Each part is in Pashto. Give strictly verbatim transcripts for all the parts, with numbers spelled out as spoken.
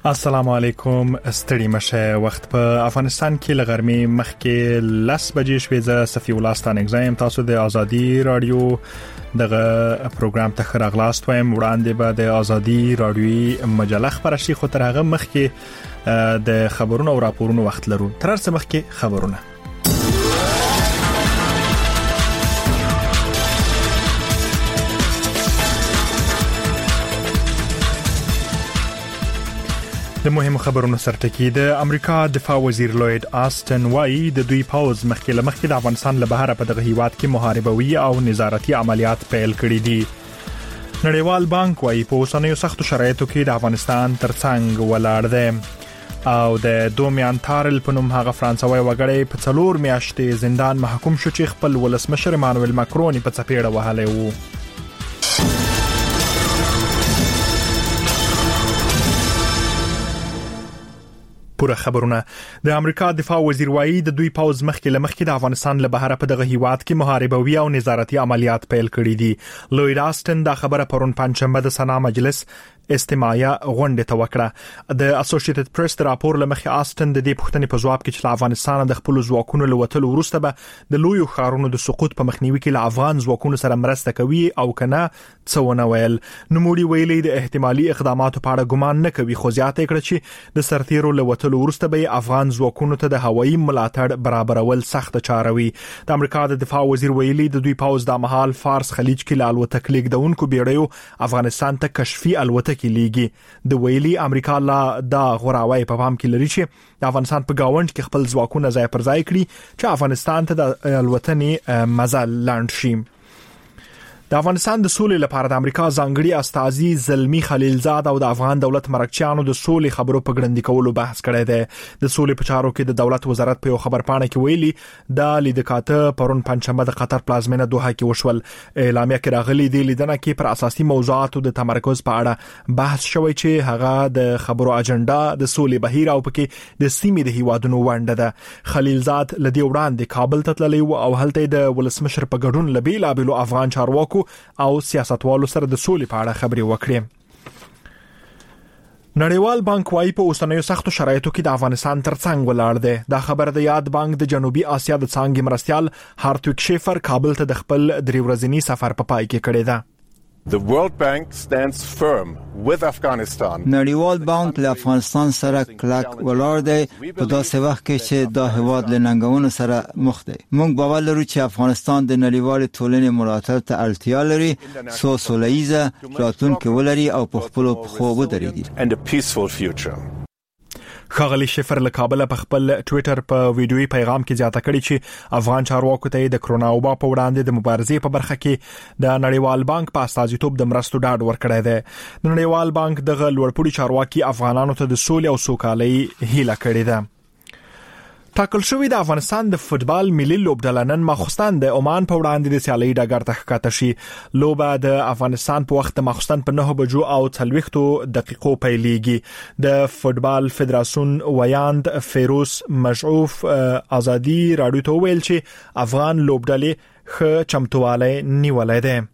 السلام علیکم. ستړي مشه. وخت په افغانستان کې لغرمې مخکې لس بجې شوې. زه صفي الله ستان اگزایم. تاسو د ازادي رادیو دغه پروګرام ته راغلاست وایم. وړاندې به د ازادي رادیوي مجله خبره شي، خو تر هغه مخکې د خبرونو او راپورونو وخت لرو. تر څه مخکې خبرونه. د مهمو خبرونو سرټکی. د امریکا دفاع وزیر لوید آستن وايي د دوی پاوز مخکې لمخکې د افغانستان له بهر په دغه هیواد کې محاربوي او نظارتي عملیات پیل کړي دي. نړیوال بانک وايي په اوسنیو سختو شرایطو کې د افغانستان ترڅنګ ولاړ دی او د دومیان تارل په نوم هغه فرانسوي وګړی په څلور میاشتې زندان محکوم شو چې خپل ولسمشر مانویل ماکرون په څپېړه وهلی وو. پوره خبرونه. د امریکا دفاع وزیر وايي د دوی پاوز مخکې لمخکې د افغانستان له بهر په دغه هیواد کې محاربوي او نظارتي عملیات پیل کړي دي. لوید آستن دا خبره پرون پنځشنبه د سنا مجلس استماعیه غونډه ته وکړه. د اسوسییټډ پریس د راپور لمخې آستن د دې پوښتنې په جواب کې چې افغانستان د خپل ځواکونو له وټلو وروسته به د لویو ښارونو د سقوط په مخنیوي کې له افغان ځواکونو سره مرسته کوي او کنه څه ونه ویل. نوموړي ویلي د احتمالي اقداماتو په اړه ګمان نه کوي، خو زیاته کړه چې د سرتیرو له وټلو وروسته به افغان ځواکونو ته د هوایي ملاتړ برابرول سخت چاروي. د امریکا د دفاع وزیر ویلي د دوی پاوز د مهال فارس خلیج کې له الوتکې لیږدونکو بیړیو افغانستان ته کشفي الوتکې لیږي. د ویلي امریکا لا دا غوراوي په پام کې لري چې د افغانستان په گاوند کې خپل ځواکونه ځای پر ځای کړي چې افغانستان ته د الوتنې مزل لاند شي. د افغانستان د سولې لپاره د امریکا ځانګړي استازي زلمی خلیلزاد او د افغان دولت مرکچیانو د سولې خبرو په ګړندې کولو بحث کړی دی. د سولې په چارو کې د دولت وزارت په یو خبرپاڼه کې ویلي د لیدکاته پرون پنځشنبه د قطر پلازمینه دوحه کې وشول. اعلامیه کې راغلي دی لیدنه کې پر اساسي موضوعاتو د تمرکز په اړه بحث شوی چې هغه د خبرو اجنډا د سولې بهیر او پکې د سیمې د هیوادونو ونډه ده. خلیلزاد لدی وړاندې کابل ته تللی او هلته د ولسمشر په ګډون لبي لابلو افغان چارواکو او سیاستوالو سره د سولې په اړه خبرې وکړي. نړیوال بانک وايي په اوسنیو سختو شرایطو کې د افغانستان ترڅنګ ولاړ دی. دا خبر د یاد بانک د جنوبي اسیا د څانګې مرستيال هارتویک شیفر کابل ته د خپل درې ورځنی سفر په پای کې کړی دی. The World Bank stands firm with Afghanistan. نړیوال بانک له افغانستان سره کلک ولاړ دی په داسې وخت کې چې دا هیواد له ننګونو سره مخ دی. موږ باور لرو چې افغانستان د نړیوال ټولنې ملاتړ ته اړتیا لري، سو سولهییزه راتلونکې ولري او په خپل خو ودرېږي. And a peaceful future. خاغلی شفر له کابل په خپل ټوئیټر په ویډیوي پیغام کې زیاته کړی چې افغان چارواکو ته د کرونا وبا په وړاندې د مبارزې په برخه کې د نړیوال بانک په استازیتوب د مرستو ډاډ ورکړی دی. د نړیوال بانک دغه لوړپوړي چارواکي افغانانو ته د سولې او سوکالۍ هیله کړې ده. ټاکل شوی د افغانستان د فوتبال ملي لوبډله نن ماخوستن د عمان په وړاندې د سیالي ډګر ته ښکته شي. لوبه د افغانستان په وخت د ماخوستن په نه بجو او څلوېښتو دقیقو پیلېږي. د فوتبال فدراسیون ویاند فیروز مشعوف ازادي رادیو ته ویل چې افغان لوبډلې ښه چمتووالی نیولای دی.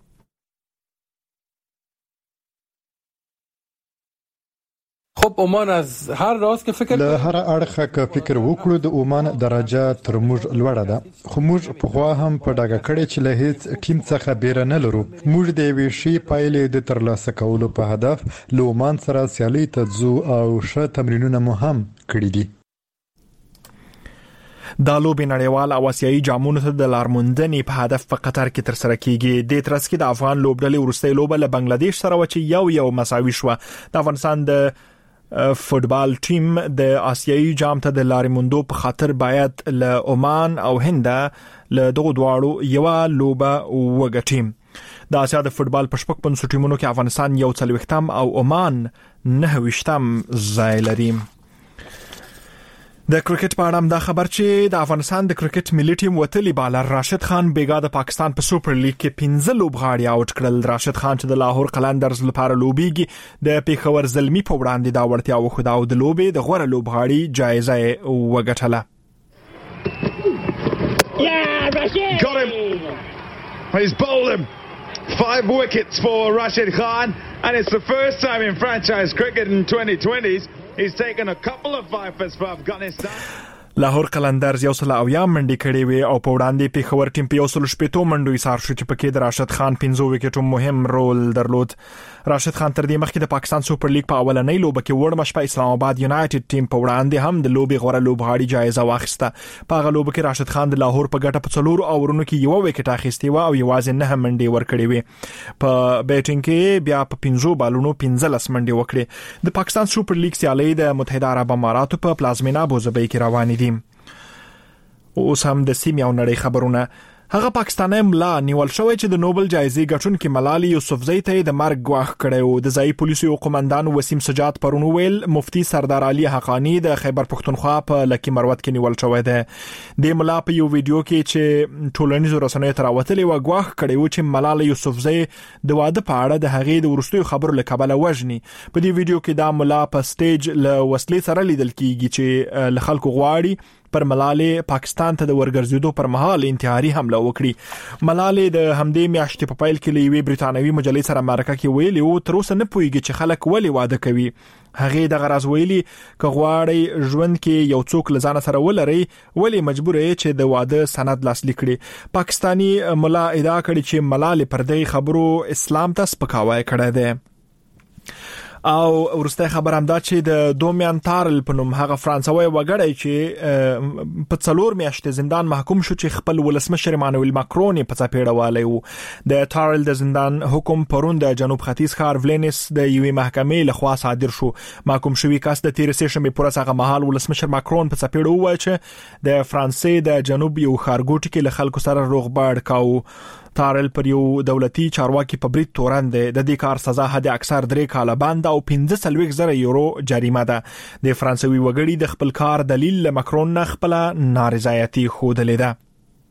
خب عمان از هر راز که فکر له هر اړخه که فکر وکړو د عمان درجه تر موږ لوړه ده، خو موږ په خوا هم په ډاګه کړی چې له هیڅ ټیم څخه بیره نه لرو. موږ د یوې ښې پایلې د ترلاسه کولو په هدف له عمان سره سیالي ته ځو او ښه تمرینونه مو هم کړي دي. دا لوبې نړیوال او آسیایي جامونو ته د لارموندنې په هدف په قطر کې ترسره کیږي. د ترڅ کې د افغان لوبډلې ورستۍ لوبه له بنگلاديش سره و چې یو یو مساوي شو. د افغانستان د فوتبال ټیم د آسیایي جام ته د لارموندو په خاطر باید له عمان او هند له دغه دواړو یو لوبه وګټي. د آسیا د فوتبال په شپږ پنځه ټیمونو کې افغانستان یو څلوېښتم او عمان نه ویشتم ځای لري. د کرکټ په اړه دا خبر چې د افغانستان د کرکټ ملي ټیم وتلی بالر راشد خان بیګا د پاکستان په سوپر لیګ کې پنځه لوبغاړي اوټ کړل. راشد خان چې د لاهور قلندرز لپاره لوبيږي د پیښور زلمی په وړاندې دا وړتیا وښوده او د لوبې د غوړه لوبغاړي جایزه وګټله. Yeah, Rashid! Got him! He's bowled him. Five wickets for Rashid Khan, and it's the first time in franchise cricket in twenty twenties He's taken a couple of vipers for Afghanistan. لاهور قلندرز یو سل اویا منډي کړي وي او په وړاندې پیښور ټیم په یو سل شپږ منډو ایثار شو چې پکې د راشد خان پنځه وکټو مهم رول درلود. راشد خان تر دې مخکې د پاکستان سوپر لیګ په اولنۍ لوبه کې وړ مشپ اسلام آباد یونایټډ ټیم په وړاندې هم د لوبي غوړه لوبغاړي جایزه واخیسته. په هغه لوبه کې راشد خان د لاهور په ګټه په څلورو اورونو کې یو وکټ اخیستی و او یوازې نه منډي ورکړي وي. په بیټینګ کې بیا په پنځو بالونو پنځلس منډي وکړي. د پاکستان سوپر لیګ سیالي د متحده عرب اماراتو په پلازمینه ابوظبي کې روانې دي. اوس هم د سیمې او نړۍ خبرونه. هغه پاکستاني ملا نیول شوی چې د نوبل جایزې ګټونکي ملالي یوسفزۍ ته د مرګ غواخ کړو. د ځای پولیسو قومندان وسیم سجاد پرون ویل مفتي سردار علي حقانی د خیبر پختونخوا په لکی مروت کې نیول شوی دی. د ملا په یو ویډیو کې چې ټولنیزو رسنیو ته راوتلی و غواخ کړو چې ملالي یوسفزۍ د واده په اړه د هغې د ورستیو خبرو له کبله وژني. په دې ویډیو کې دا ملا په سټیج له وسلې سره لیدل کیږي چې له خلکو غواړي پر ملالي پاکستان ته د ورګرځېدو پر مهال انتحاري حمله وکړي. ملالي د همدې میاشتې په پیل کې لوي برتانوي مجلې سره مرکه کې ویلي او تر اوسه نه پوهیږي چې خلک ولې واده کوي. هغه د غرض ویلي ک غواړي ژوند کې یو څوک لزان سره ولري ولې مجبور یې چې د واده سند لاسلیک کړي. پاکستانی ملا ادعا کړي چې ملالي پر دې خبرو اسلام ته سپکاوی کړی دی. او ورسته خبر هم دا چې د دومیان تارل په نوم هغه فرانسوي وګړی چې په څلور میاشتې زندان محکوم شو چې خپل ولسمشر مانویل ماکرون په څپېړه والی وو. د تارل د زندان حکم پرون د جنوب ختیځ ښار ولینس د یوې محکمې لخوا صادر شو. محکوم شوی کس د تیر سه شنبه پر هغه مهال ولسمشر ماکرون په څپېړه وویل چې د فرانسې د جنوب یو ښارګوټ کې له خلکو سره روغبړ کاوه. تارل پر یو دولتي چارواکي په برید تورن دی. د دې کار سزا حد اکثر درې کاله بند او پنځه سلويک زره یورو جریمه ده. د فرانسوي وګړي د خپل کار دلیل له ماکرون نه خپل نارضایتي خوده ده.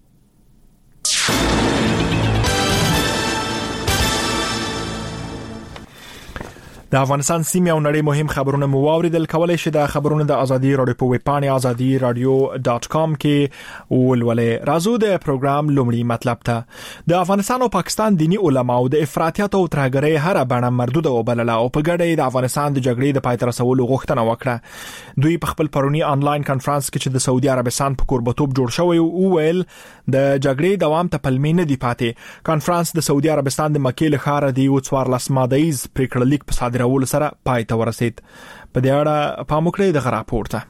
د افغانستان سیمه او نړۍ مهم خبرونه مو واوریدل. کولای شئ د خبرونو د ازادي رادیو په ویب پاڼه ازادي رادیو ډاٹ کام کې ولولئ. راځو د پروګرام لومړی مطلب ته. د افغانستان او پاکستان دینی علما او د افراطیت او ترهګرۍ هر بڼه مردوده وبلله او په ګډه د افغانستان د جګړې د پای ته رسولو غوښتنه وکړه. دوی په خپل پرونی آنلاین کانفرنس کې چې د سعودي عربستان په کوربتوب جوړ شوی او ویل د جګړې دوام ته پلمې نه دی پاتې. کانفرنس د سعودي عربستان د مکې له ښاره دی او څوارلس مادهیز پریکړه لیک په رول سره پای ته ورسید. په دې اړه پام وکړئ د راپورته.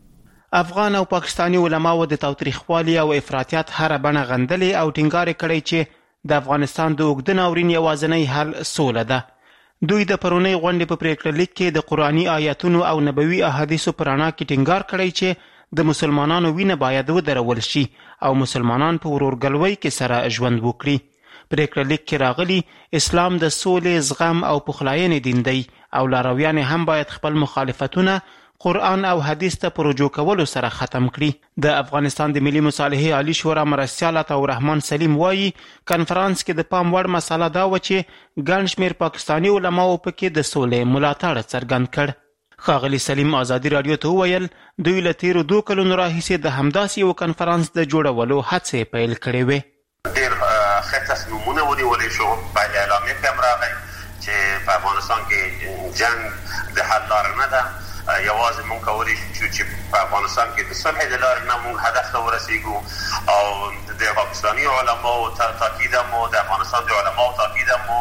افغان او پاکستانی علماو د تاوتریخوالي او افراطیت هر بڼه غندلې او ټینګار کړی چې د افغانستان د اوږد ناورین یوازینی حل سوله ده. دوی د پرونی غونډې په پریکړه لیک کې د قرآني آیاتونو او نبوي احادیثو پر رڼا کې ټینګار کړی چې د مسلمانانو وینه باید ودرول شي او مسلمانان په ورورګلوۍ کې سره ژوند وکړي. پریکړه لیک کې راغلی اسلام د سولې، زغم او پخلاینې دین دی او لارویان هم باید خپل مخالفتونه قرآن او حدیث ته په رجوع کولو سره ختم کړي. د افغانستان د ملي مصالحې عالی شورا مرستیال عطا الرحمن سلیم وایي کانفرنس کې د پام وړ مسله دا و چې ګڼ شمېر پاکستاني علماو پکې د سولې ملاتړ څرګند کړ. ښاغلي سلیم ازادي رادیو ته وویل دوی له تیرو دوه کلونو راهیسې د همداسې یو کانفرنس د جوړولو هڅې پیل کړې وې. ډېر ښه تصمیمونه ونیولی شو. په اعلامیه کې هم راغی چې په افغانستان کې جنګ د حل لاره نه ده. یوازې مونږ کولی شو چې په افغانستان کې د صلح د لارې نه مونږ هدف ته ورسېږو او د پاکستاني علماو تاکید هم د افغانستان د علماو تاکید هم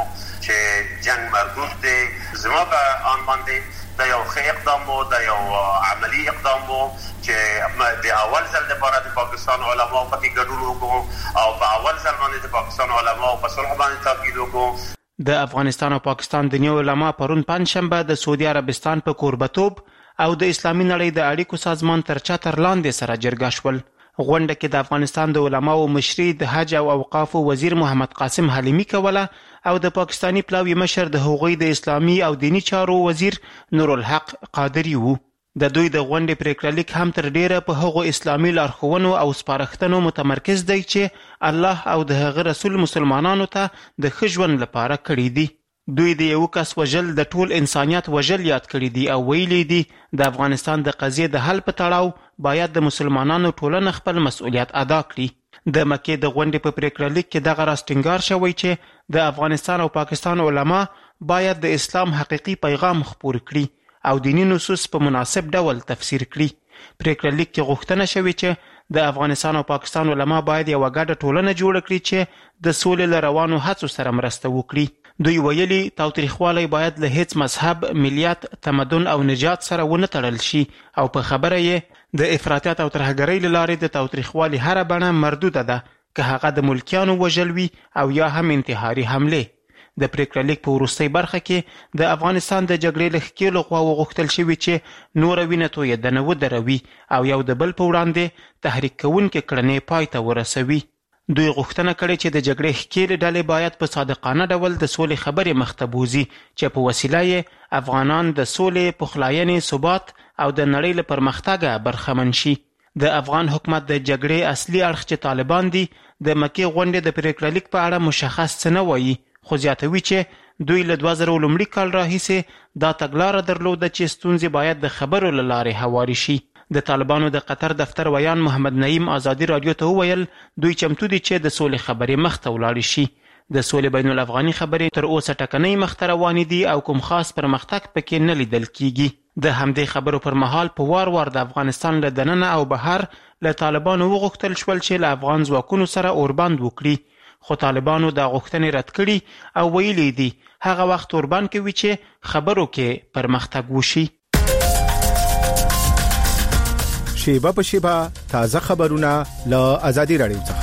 چې جنګ مردود دی. زما په آن باندې دا یو ښه اقدام و، دا یو عملی اقدام و چې د اول ځل لپاره د پاکستان علماو پکې ګډون وکړو او په اول ځل باندې د پاکستان علماو په صلح باندې تاکید وکړو. د افغانستان او پاکستان د نیو علما پرون پنځشنبه د سعودي عربستان په کوربتوب او د اسلامي نړۍ د اړیکو سازمان تر چتر لاندې سره جرګه شول. غونډه کې د افغانستان د علماو مشري د حج او اوقافو وزیر محمد قاسم حلیمی کوله او د پاکستانی پلاوی مشر د هغوی د اسلامي او دینی چارو وزیر نور الحق قادری وو. د دوی د غونډې پریکړه لیک هم تر ډیره په هغو اسلامي لارښوونو او سپارښتنو متمرکز دی چې الله او د هغه رسول مسلمانانو ته د ښه ژوند لپاره کړي دي. دوی د یو کس وژل د ټول انسانیت وژل یاد کړي دي او ویلي دي د افغانستان د قضیې د حل په تړاو باید د مسلمانانو ټولنه خپل مسؤلیت ادا کړي. د مکې د غونډې په پریکړه لیک کې دغه راز ټینګار شوی چې د افغانستان او پاکستان علما باید د اسلام حقیقي پیغام خپور کړي او دینی نصوص په مناسب ډول تفسیر کړي. پریکړه لیک کې غوښتنه شوې چې د افغانستان او پاکستان علما باید یوه ګډه ټولنه جوړه کړي چې د سولې له روانو هڅو سره مرسته وکړي. دوی ویلي تاوتریخوالی باید له هیڅ مذهب، ملیت، تمدن او نجات سره ونه تړل شي او په خبره یې د افراطیت او ترهګرۍ له لارې د تاوتریخوالي هره بڼه مردوده ده، که هغه د ملکیانو وژل وي او یا هم انتحاري حملې. د پریکړه لیک په وروستۍ برخه کې د افغانستان د جګړې له ښکېلو خواوو غوښتل شوي چې نوره وینه تویېدنه ودروي او یو د بل په وړاندې تحریک کوونکې کړنې پای ته ورسوي. دوی غوښتنه کړې چې د جګړې ښکېلې ډلې باید په صادقانه ډول د سولې خبرې مخته بوځي چې په وسیله یې افغانان د سولې، پخلاینې، ثبات او د نړۍ له پرمختګه برخمن شي. د افغان حکومت د جګړې اصلي اړخ چې طالبان دي د مکې غونډې د پریکړه لیک په اړه مشخص څه نه وایي، خو زیاتوي چې دوی له دوه زره لومړي کال راهیسې دا تګلاره درلوده چې ستونزې باید د خبرو له لارې هواري شي. د طالبانو د قطر دفتر ویان محمد نعیم ازادي رادیو ته وویل دوی چمتو دي چې د سولې خبرې مخته ولاړې شي. د سولې بین الافغاني خبرې تر اوسه ټکنۍ مخته روانې دي او کوم خاص پرمختګ پکې نه لیدل کیږي. د همدې خبرو پر مهال په وار وار د افغانستان له دننه او بهر له طالبانو وغوښتل شول چې له افغان ځواکونو سره اوربند وکړي، خو طالبانو دا غوښتنې رد کړي او ویلي دي هغه وخت اوربند کوي چې خبرو کې پرمختګ وشي. شیبه په شیبه تازه خبرونه له آزادي رادیو څخه.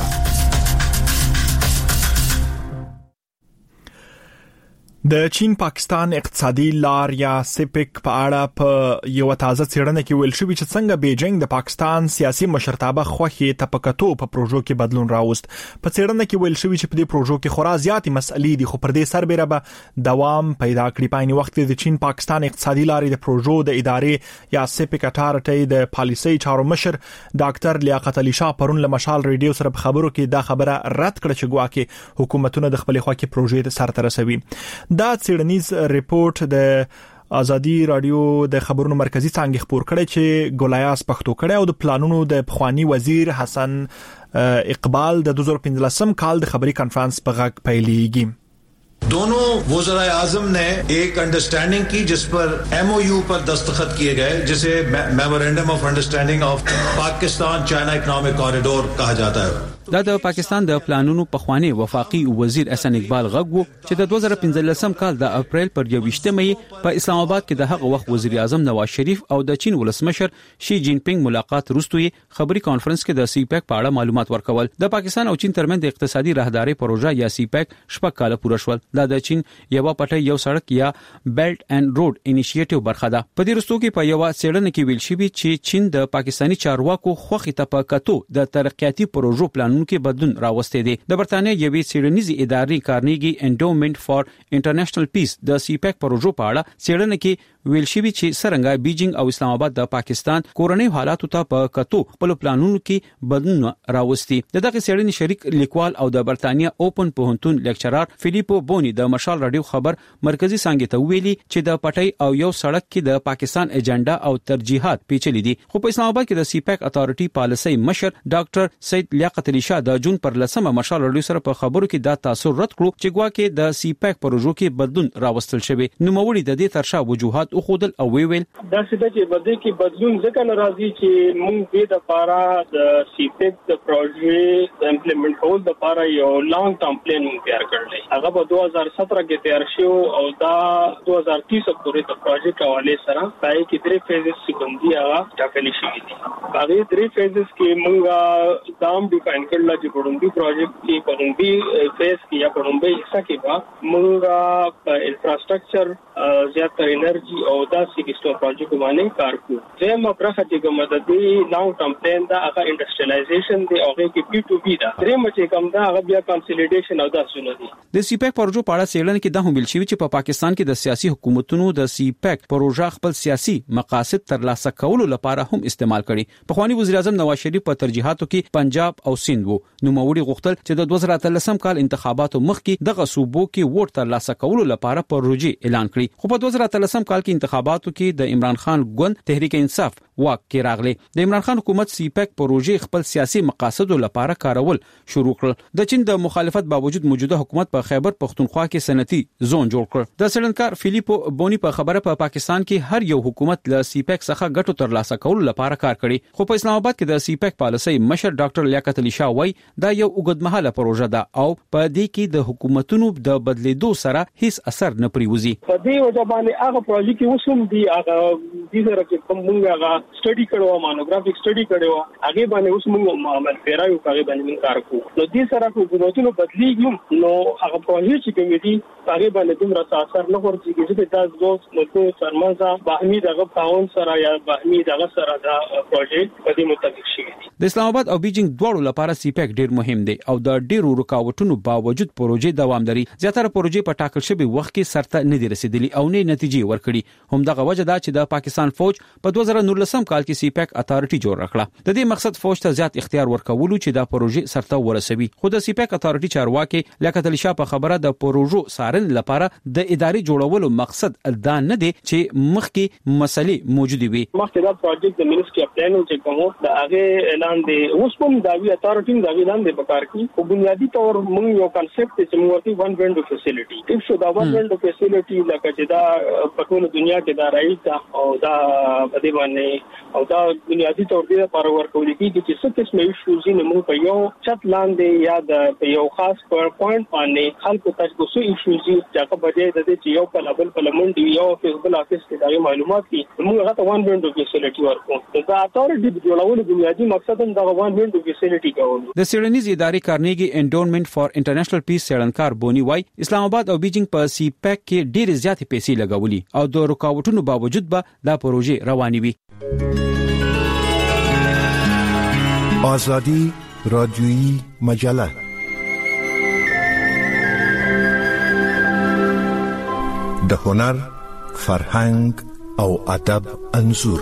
د چین پاکستان اقتصادي لار یا سیپک په اړه په یو تازه څېړنه کې ویل شوی چې څنګه بیجینګ د پاکستان سیاسي مشرتابه خوښي تپکتو په پروژو کې بدلون راوست. په څېړنه کې ویل شوی چې په دې پروژو کې خورا زیاتې مسئلې دي، خو پر دې سربېره به دوام پیدا کړي. په عین وخت کې د چین پاکستان اقتصادي لارې د پروژو د ادارې یا سیپک اټارټي د پالیسي چارو مشر ډاکټر لیاقت علي شاه پرون له مشال ریډیو سره په خبرو کې دا خبره رد کړه چې ګواکې حکومتونه د خپل خواکې پروژې سره ترسوي. دا څېړنیز ریپورت د آزادي رادیو د خبرونو مرکزی څنګه خبر کړي چې ګولیاس پښتو کړي او د پلانونو د پخوانی وزیر حسن اقبال د دوه زره پنځلسم کال د خبري کانفرنس په غږ پیلېږي. दोनों वज़ीर आज़म ने एक अंडरस्टैंडिंग की जिस पर एमओयू पर दस्तखत किए गए, जिसे memorandum of understanding of Pakistan China economic corridor कहा जाता है. دا د پاکستان د پلانونو پخوانی وفاقي وزیر احسن اقبال غږ وو چې د دوه زره پنځلسم کال د اپریل پر یوویشتمه مې په اسلام آباد کې د هغه وخت وزیر اعظم نواز شریف او د چین ولسمشر شي جین پینګ ملاقات وروسته خبري کانفرنس کې د سی پیک په اړه معلومات ورکول. د پاکستان او چین ترمنځ د اقتصادي راهداري پروژه یا سی پیک شپږ کال پوره شول. دا د چین یو پټي یو سړک یا بیلټ اینڈ روډ انیشیټیو برخه ده. په دې وروسته کې په یو څېړنه کې ویل شوی چې چین د پاکستاني چارواکو خوخي تپکتو د ترقیاتي پروژو پلانونو کې بدلون را وسته دي. د برتانیا یوې څېړنیزې ادارې کارنیګي انډومنټ فار انټرنیشنل پیس د سی پیک پروژو په اړه څېړنه کې ویل شوی چې څنګه بیجینګ او اسلام آباد د پاکستان کورنۍ حالاتو ته په کتو خپل پلانونو کې بدلون راوستي. دغه څېړنې شریک لیکوال او د برتانیا اوپن پوهنتون لیکچرار فلیپو بونی د مشال رادیو خبر مرکزی څنګه ته ویلي چې د پټي او یو سړک کې د پاکستان ایجنډا او ترجیحات پیچلي دي. خو په اسلام آباد کې د سی پیک اتارټي پالیسي مشر ډاکټر سید لیاقت علي شاه د جون پر لسمه مشال رادیو سره په خبرو کې دا تاثر رد کړو چې ګواکې د سی پیک پروژو کې بدلون راوستل شوی. نو موري د دې ترشا وجوهات او خودل او ویل دا څه چې بده کې بدلون ځکه ناراضي چې موږ دې د پارا د سی پیک د پروژې د امپلیمنٹ کول د پارا یو لانګ ټرم پلان تیار کړل. هغه په دوه زره ستره کې تیار شو او دا دوه زره تیس پورې د پروژې حواله سره پای کې درې فیزز چې باندې هغه ټاکل شوی دي. هغه درې فیزز کې موږ دام ډیفاین کړل چې پړومبي پروژې کې پړومبي فیز کې یا پړومبي حصہ کې با موږ په انفراستراکچر زیاتره انرژي او دا سیګسټو پروژې باندې کار کوو. زموږ برخه چې کومه د دې لانګ ټرم پلان دا هغه انډستریالایزیشن دی او هغه کې پی ټو بی دا درې مچې کوم دا هغه بیا کنسولیډیشن او دا څه دي. د سی پیک پروژو په اړه څېړنه کې دا هم ویل شوی چې په پاکستان کې د سیاسي حکومتونو د سی پیک پروژه خپل سیاسي مقاصد ترلاسه کولو لپاره هم استعمال کړي. پخوانی وزیر اعظم نواز شریف په ترجیحاتو کې پنجاب او سند وو. نو موري غوښتل چې د دوه زره اتلسم کال انتخاباتو مخکې دغه صوبو کې ووټ ترلاسه کولو لپاره پروژې اعلان کړي. خو په دوه زره اتلسم کال کې خپلواکي انتخاباتو کې د عمران خان ګوند تحریک انصاف واک کې راغلی. د عمران خان حکومت سی پیک پروژې خپل سیاسي مقاصدو لپاره کارول شروع کړ. د چین د مخالفت باوجود موجوده حکومت په خیبر پختونخوا کې صنعتي زون جوړ کړ. د سړنکار فلیپو بونی په خبره په پا پاکستان کې هر یو حکومت له سی پیک څخه ګټو ترلاسه کولو لپاره کار کړي، خو په اسلام آباد کې د سی پیک پالیسي مشر ډاکټر لیاقت علي شاه وایي دا یو اوږدمهاله پروژه ده او په دې کې د حکومتونو د بدلیدو سره هیڅ اثر نه پریوزي. په دې وجه باندې هغه پروژه کې اوسم دی هغه د سره کې کوم موږ هغه سټډي کړو، مانوګرافیک سټډي کړو، هغه باندې اوس موږ عمل پیراو هغه باندې موږ کار کوو. نو دې سره حکومتونو بدلیږي نو هغه پروژه چې کوم دي هغه باندې دومره اثر نه ورځي چې تاسو دوه نو سرمازه باهمي دغه پاون سره یا باهمي دغه سره دا پروژه په دې متفق شي. د اسلام آباد او بیجینګ دواړو لپاره سی پیک ډیر مهم دی او د ډیرو رکاوټونو باوجود پروژې دوام لري. زیاتره پروژې په ټاکل شوی وخت کې سرته نه دي رسیدلي او نه نتیجې ورکړي. همدغه وجه دا چې د پاکستان فوج په دوه زره نولسم کال کې سی پیک اتارټي جوړ کړه. د دې مقصد فوج ته زیات اختیار ورکولو چې دا پروژې سرته ورسوي. خو د سی پیک اتارټي چارواکي لیاقت علي شاه په خبره د پروژو سارن لپاره د ادارې جوړولو مقصد دا نه دی چې مخکې مسلې موجوده وي. مخکې دا پروجیکټ د منیسټري اف پلان چې کوم دا هغه اعلان دی اوس هم دا وی اتارټي دا اعلان دی په کار کې. او بنیادی تور موږ یو کانسپټ چې موږ ورته ون وینډو فیسیلیټي ټیک شو دا ون وینډو فیسیلیټي لکه چې دا په ټول دنیا کې دا رائټ دا او دا په دې باندې او دا بنیادی تور دی لپاره ورکول کېږي چې څه قسم ایشوز یې موږ په یو چت لاندې یا د یو خاص پوینټ باندې خلکو ته کوڅو ایشوز چې هغه بجې د دې چې یو په لابل په لمنډي یو فیسبل افیس کې دا معلومات دي موږ هغه ته ون وینډو فیسیلیټي ورکو. دا اتارټي جوړولو بنیادی مقصد هم دا ون وینډو فیسیلیټي کول. د سیډنیز ادارې کارنیګي انډونمنت فار انټرنیشنل پیس سړنکار بونی وای اسلام آباد او بیجینګ په سی پیک کې ډېر زیاتې پیسې لګولي او د رکاوټونو باوجود به دا پروژې روانې وي. آزادی رادیویی مجله د هنر، فرهنګ او ادب انځور.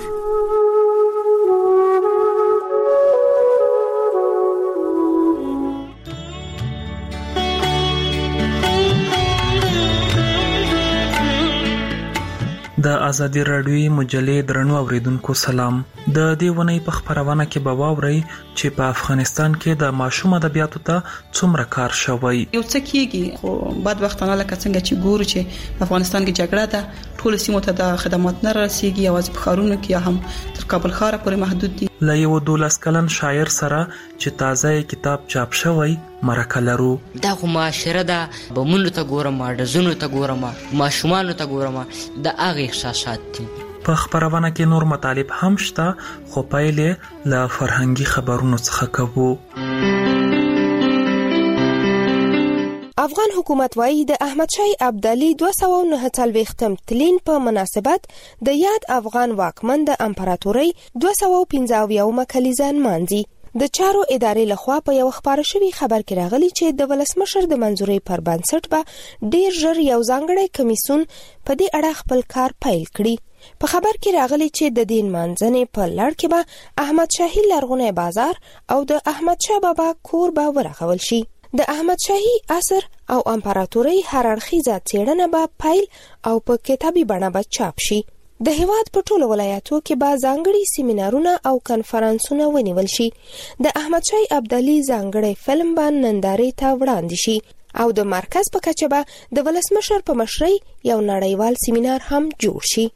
د ازادي راډیوي مجلې درنو اوریدونکو سلام. د دې ونې په خبرونه کې به واورئ چې په افغانستان کې د ماشوم ادبیاتو ته څومره کار شوی. یو څه کېږي خو بعد وختونه لکه څنګه چې ګورو چې په افغانستان کې جګړه ده، ټول سیمو ته د خدمات نه رسیږي، یوازې په ښارونو کې هم تر کابل ښار پورې محدود دي. له یو دولس کلن شاعر سره چې تازه کتاب چاپ شوی مرکه لرو. دا خو معاشره ده، بمونو ته ګورم، ډزونو ته ګورم، ماشومانو ته ګورم، د هغه احساسات دي. په خبرونه کې نور مطالب هم شته خو پایلې له فرهنګي خبرونو څخه کوو. افغان حکومت وايي د احمد شاه ابدالي دوه سوه او نهه څلوېښتم تلین په مناسبت د یاد افغان واکمن د امپراتورۍ دوه سوه او پنځه اویاومه کلیزه نمانځي. د چارو ادارې لخوا په یو خبر شوی خبر کې راغلی چې د ولسمشر د منځوري پر بنسټ به ډیر ژر یو ځانګړی کمیسون په دې اړه خپل کار پیل کړي. په خبر کې راغلی چې د دین منځنې په لړ کې به احمد شاهي لرغونی بازار او د احمد شاه بابا کور به ورغول شي. د احمد شاهي عصر او امپراتورۍ هر اړخیزه څېړنه به پیل او په کتابي بڼه به چاپ شي. د هیواد په ټولو ولایتو کې به ځانګړي سیمینارونه او کنفرانسونه ونیول شي. د احمد شاه ابدالي ځانګړی فلم به نندارې ته وړاندې شي او د مرکز په کچه به د ولسمشر په مشرۍ یو نړیوال سیمینار هم جوړ شي.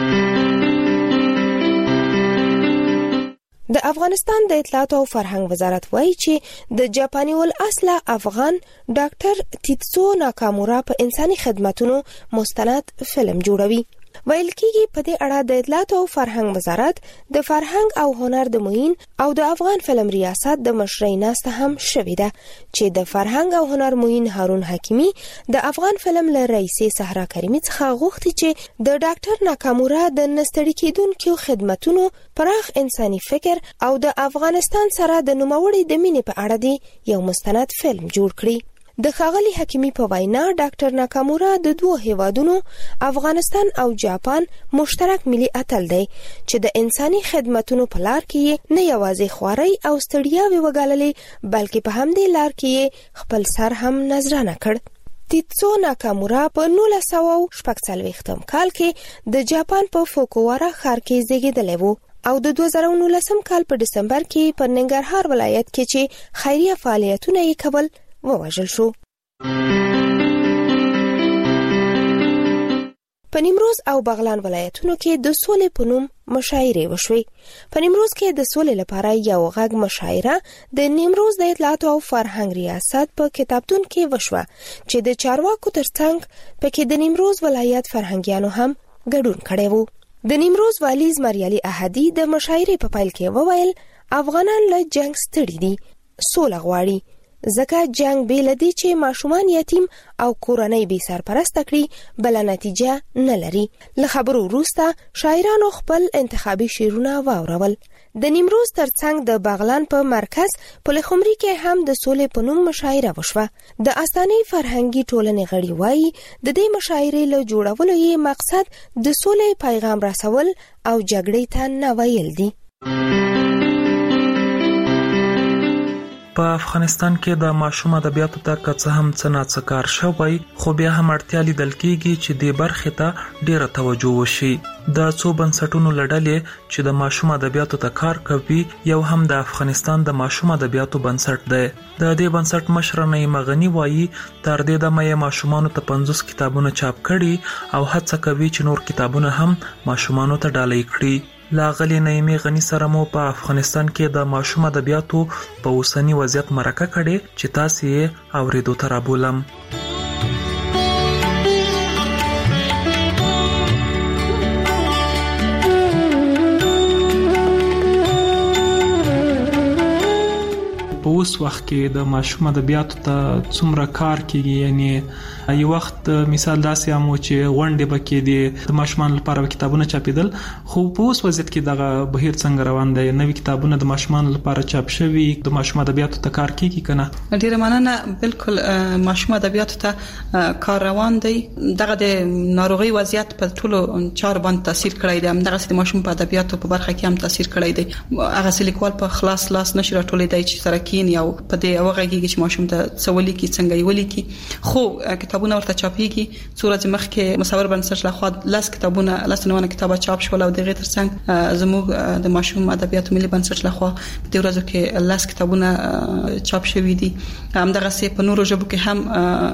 د افغانستان د اطلاعات او فرهنګ وزارت وایي چې د جاپاني ول اصله افغان ډاکټر تیتسو ناکامورا په انساني خدماتونو مستند فلم جوړوي. ویل کېږي په دې اړه د اطلاعات او فرهنګ وزارت د فرهنګ او هنر د معین او د افغان فلم ریاست د مشرۍ ناسته هم شوې ده چې د فرهنګ او هنر معین هارون حکیمی د افغان فلم له رئیسې صحرا کریمي څخه غوښتي چې د ډاکټر ناکامورا د نستړي کېدونکو خدماتونو پراخ انساني فکر او د افغانستان سره د نوموړي د مینې په اړه دی یو مستند فلم جوړ کړي. د ښاغلي حکیمی په وینا ډاکټر ناکامورا د دوه هیوادونو افغانستان او جاپان مشترک ملي اتل دی چې د انساني خدماتونو په لار کې نه یوازې خواري او ستړیاوې وګاللې بلکې په همدې لار کې خپل سر هم نذرانه کړ. تیتسو ناکامورا په نولس سوه شپږ څلوېښتم کال کې د جاپان په فوکووارا ښار کې زیږېدلی و او د دوه زره نولسم کال په دسمبر کې په ننګرهار ولایت کې چې خیریه فعالیتونه یې کول ووژل شو. په نیمروز او بغلان ولایتونو کې د سولې په نوم مشاعرې وشوې. په نیمروز کې د سولې لپاره یو غږ مشاعره د نیمروز د اطلاعات او فرهنګ ریاست په کتابتون کې وشوه چې د چارواکو ترڅنګ پکې د نیمروز ولایت فرهنګیانو هم ګډون کړی وو. د نیمروز والی زمریالي احدي د مشاعرې په پیل کې وویل افغانان له جنگ ستړي دي، سوله غواړي، ځکه جنگ بې له دې چې ماشومان یتیم او کورنۍ بې سرپرسته کړي بله نتیجه نه لري. له خبرو وروسته شاعرانو خپل انتخابي شعرونه واورول. د نیمروز ترڅنګ د بغلان په مرکز پلخمري کې هم د سولې په نوم مشاعره وشوه. د استانې فرهنګي ټولنې غړي وایي د دې مشاعرې له جوړولو یې مقصد د سولې پیغام رسول او جګړې ته نه ویل دي. په افغانستان کې د ماشوم ادبیاتو ته که څه هم څه ناڅه کار شوی، خو بیا هم اړتیا لیدل کېږي چې دې برخې ته ډیره توجه وشي. د څو بنسټونو له ډلې چې د ماشوم ادبیاتو ته کار کوي، یو هم د افغانستان د ماشوم ادبیاتو بنسټ دی. د دې بنسټ مشر نعیم غنی وایي تر دې دمه یې ماشومانو ته پنځوس کتابونه چاپ کړي او هڅه کوي چې نور کتابونه هم ماشومانو ته ډالۍ کړي. لاغلی نعیم غنی سره مو په افغانستان کې د ماشوم ادبیاتو په اوسنی وضعیت مرکه کړي چې تاسو یې اوریدو ته رابولم. په اوس وخت کې د ماشوم ادبیاتو ته څومره کار کیږي؟ یعنی یو وخت مثال داسې هم چې غونډې بکې دي د ماشومان لپاره کتابونه چاپیدل، خو په اوس وضعیت کې دغه بهیر څنګه روان دی؟ نوې کتابونه د ماشومان لپاره چاپ شوي، د ماشوم ادبیاتو ته کار کیږي کنه؟ ډیره مننه. بالکل ماشوم ادبیاتو ته کار روان دی. دغه د ناروغي وضعیت په ټولو چارو باندې تاثیر کړی دی. دغه د ماشوم په ادبیاتو په برخه کې هم تاثیر کړی دی. هغه لیکوال په خلاص لاس نشي راټولې دی چې سره کین یو په دې اوغهږي چې ماشوم ته څولي کې څنګه یې ولي کې، خو کتابونه ورته چاپیږي. څو ورځې مخکې مصور بنسټ لخوا لاس کتابونه لاس نوونه کتابه چاپ شول او دغه ترڅنګ زموږ د ماشوم ادبیاتو ملي بنسټ لخوا په دې ورځو کې لاس کتابونه چاپ شوي دي. همدغه سي په نورو ژبو کې هم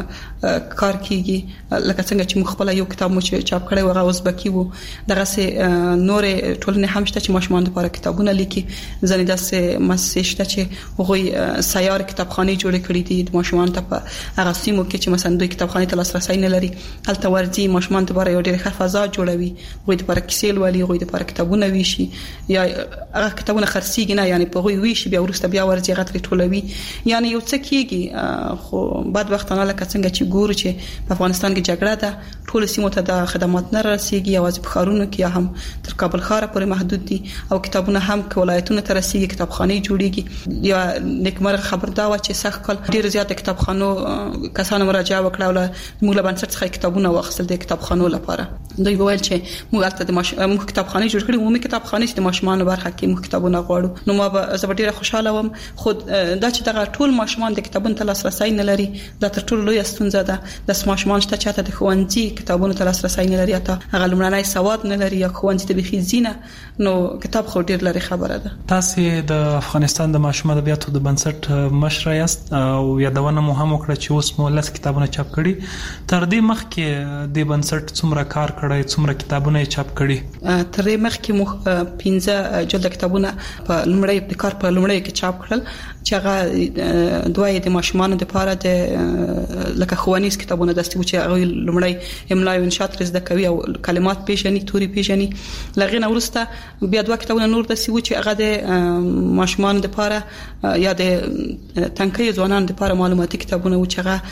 کار کیږي، لکه څنګه چې موږ خپل یو کتاب مو چې چاپ کړی و هغه ازبکی وو. دغه سي نورې ټولنې هم شته چې ماشومان لپاره کتابونه لیکي. ځنې داسې مؤسسې شته چې هغوی سیار کتابخانه جوړ کړې دي د ماشومان ته په هغه سیمو کې چې مثلا دوی کتابخانه ته لاسرسي نه لري. هلته ورځي ماشومان لپاره یو ډېر ښه فضا جوړوي، هغوی لپاره کیسې لولي، هغوی لپاره کتابونه ویشي یا هغه کتابونه خرڅيږي نه، یعنی په هغوی ویشي بیا ورسته بیا ورځي هغه ترې ټولوي. یعنی یو څه کېږي. خو بعد وخت نه لکه څنګه چې ګورو چې په افغانستان کې جګړه ده، ټول سیمو ته د خدمات نه رسیږي، یوازې په ښارونو کې یا هم تر کابل ښار پورې محدود دي او کتابونه هم ولایتونو ته رسیږي، کتابخانه جوړیږي. یا نیکمرغه خبر دا و چې سخت کال ډیر زیات کتابخانو کسانو مراجعه وکړه او موږ له بنسټ څخه کتابونه واخیستل د کتابخانو لپاره. دوی وویل چې موږ البته د موږ کتابخانه جوړ کړې، عمومي کتابخانه چې د ماشومان برخه کې موږ کتابونه غواړو. نو ما به زه ډیره خوشاله وم. خو دا چې دغه ټول ماشومان د کتابونو ته لاسرسي نه لري دا تر ټولو لوی ستونزه ده. د ماشومان شته چې د ښوونځي کتابونو ته لاسرسي نه لري، ته هغه لمړنۍ سواد نه لري یا ښوونځي ته بخي زینه، نو کتاب خو ډیر لري خبره ده. تاسو د افغانستان د ماشوم ادبیاتو د بنسټ مشر یاست او یادونه مو هم وکړه چې اوس مو لس کتابونه چاپ کړي. تر دې مخکې د بنسټ څومره کار کړی، څومره کتابونه چاپ کړي؟ تر دې مخکې مو پنځه جلد کتابونه په لمړی د کار په لمړی کې چاپ کړل چې هغه دوی د ماشومان لپاره د لکه ښوونیز کتابونه دستي و چې هغه لمړی املا او انشاء تر زده کوي او کلمات پیژني، توري پیژني. لغې نه وروسته بیا دوه کتابونه نور دستي و چې هغه د ماشومان لپاره یا د تنکي ځوانانو لپاره معلوماتي کتابونه و چې هغه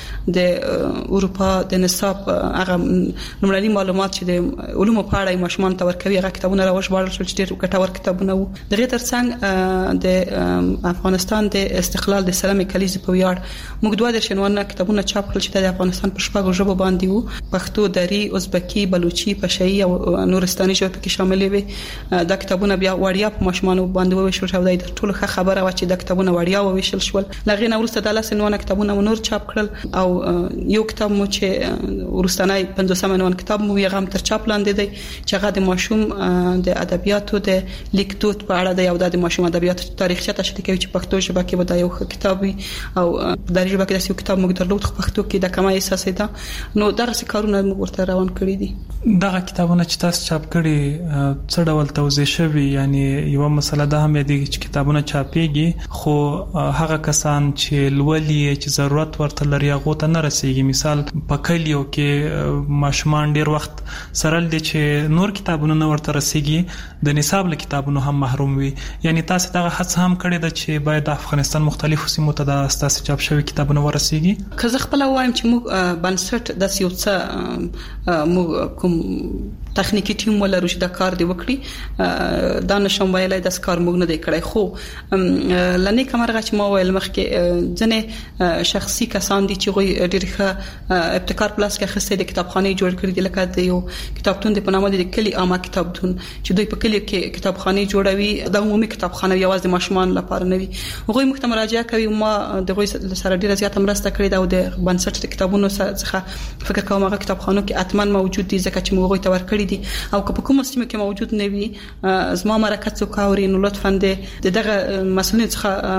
د اروپا د نصاب هغه لمړني معلومات چې د علومو په اړه ماشومان ته ورکوي، هغه کتابونه راوښبارل شول چې ډېر ګټور کتابونه وو. دغه ترڅنګ د افغانستان د د استقلال د سلام کلیزې په ویاړ موږ دوه د شنوانه کتابونه چاپ کړل چې د افغانستان په شپږو ژبو باندې وو پښتو دری ازبکی بلوچي پشهي او نورستاني ژبې پکې شاملې وي دا کتابونه بیا وړیا په ماشومان باندې وویشل شو د ټولو ښه خبره و چې د کتابونه وړیا وویشل شول لغې نه ورسته د لاسنوانه کتابونه نور چاپ کړل او یو کتاب مو چې ورستنای پنځوسم عنوان کتاب مو یې غم تر چاپ لاندې دی چې هغه د ماشوم د ادبیاتو د لیکدود په اړه دی او د ماشوم ادبیات تاریخچه تشریح کوي چې پښتو ژبه کې ودا یو کتاب وي او د ژبه کې د یو کتاب موږ درلود خو پښتو کې د کمای احساس ده نو دغه کارونه موږ ورته روان کړی دي دغه کتابونه چې تاسو چاپ کړي څه ډول توضیح شوی یعنی یو مسله ده هم دی چې کتابونه چاپېږي خو هغه کسان چې لولي چې ضرورت ورته لري هغه ته نه رسیږي مثال په کلیو کې ماشومان ډیر وخت سره دي چې نور کتابونه نه ورته رسیږي د نصاب له کتابونو هم محروم وي یعنی تاسو دغه هڅه هم کړې ده چې باید د افغانستان مختلفو سیمو ته د تاسو چاپ شوی کتابونه ورسیږي که زه خپل وایم چې موږ بنسټ د یو څه موږ کوم تخنیکی ټیم ولرو چې د کار دی وکړي دا نشم ویلای د کار موږ نه دی کړی خو لنی کمرغه چې ما ویل مخکې ځنه شخصي کسان دي چې غوي ډېر ښه ابتکار پلاس کې خسته د کتابخانه جوړ کړی دی لکه د یو کتابتون د پنامه د کلی عامه کتابتون چې دوی په کلی کې کتابخانه جوړوي د عمومي کتابخانه یوازې د ماشومان لپاره نه وي غوي مخته مراجعه کوي ما د غوي سره ډېر زیات مرسته کړې ده او د بنسټ د کتابونو څخه فکر کوم هغه کتابخانو کې اتمن موجود دي ځکه چې موږ غوي تور کړی دي او که په کومه سیمه کې موجود نه وي زما مرکه څوک اوري نو لطفا د دغه مسؤلین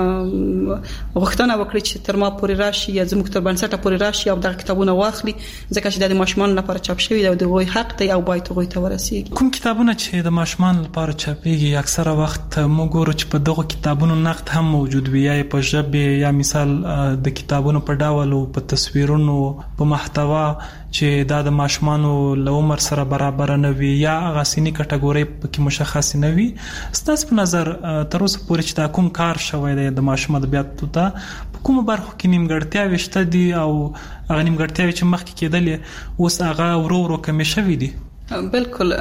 څخه غوښتنه وکړي چې تر ما پورې راشي یا زموږ تر بنسټه پورې راشي او دغه کتابونه واخلي ځکه چې د ماشومان لپاره چاپ شوی دی او د غوي حق دی او باید غوي ته ورسیږي کوم کتابونه چې د ماشومان لپاره چاپېږي اکثره وخت موږ ګورو چې په دغه کتابونو نقد هم موجود وي یا په ژبه یا مثال د کتابونو په ډول او په تصویرونو په محتوا چې دا د ماشومانو له عمر سره برابر نه وي یا هغه سنی کټګوري پکې مشخص نه وي ستاسو په نظر تر اوسه پورې چې دا کوم کار شوی دی د ماشوم ادبیات ته په کومه برخه کې نیمګړتیاوې شته دي او هغه نیمګړتیاوې چې مخکې کېدلې اوس هغه ورو ورو کمې شوې دي بالکل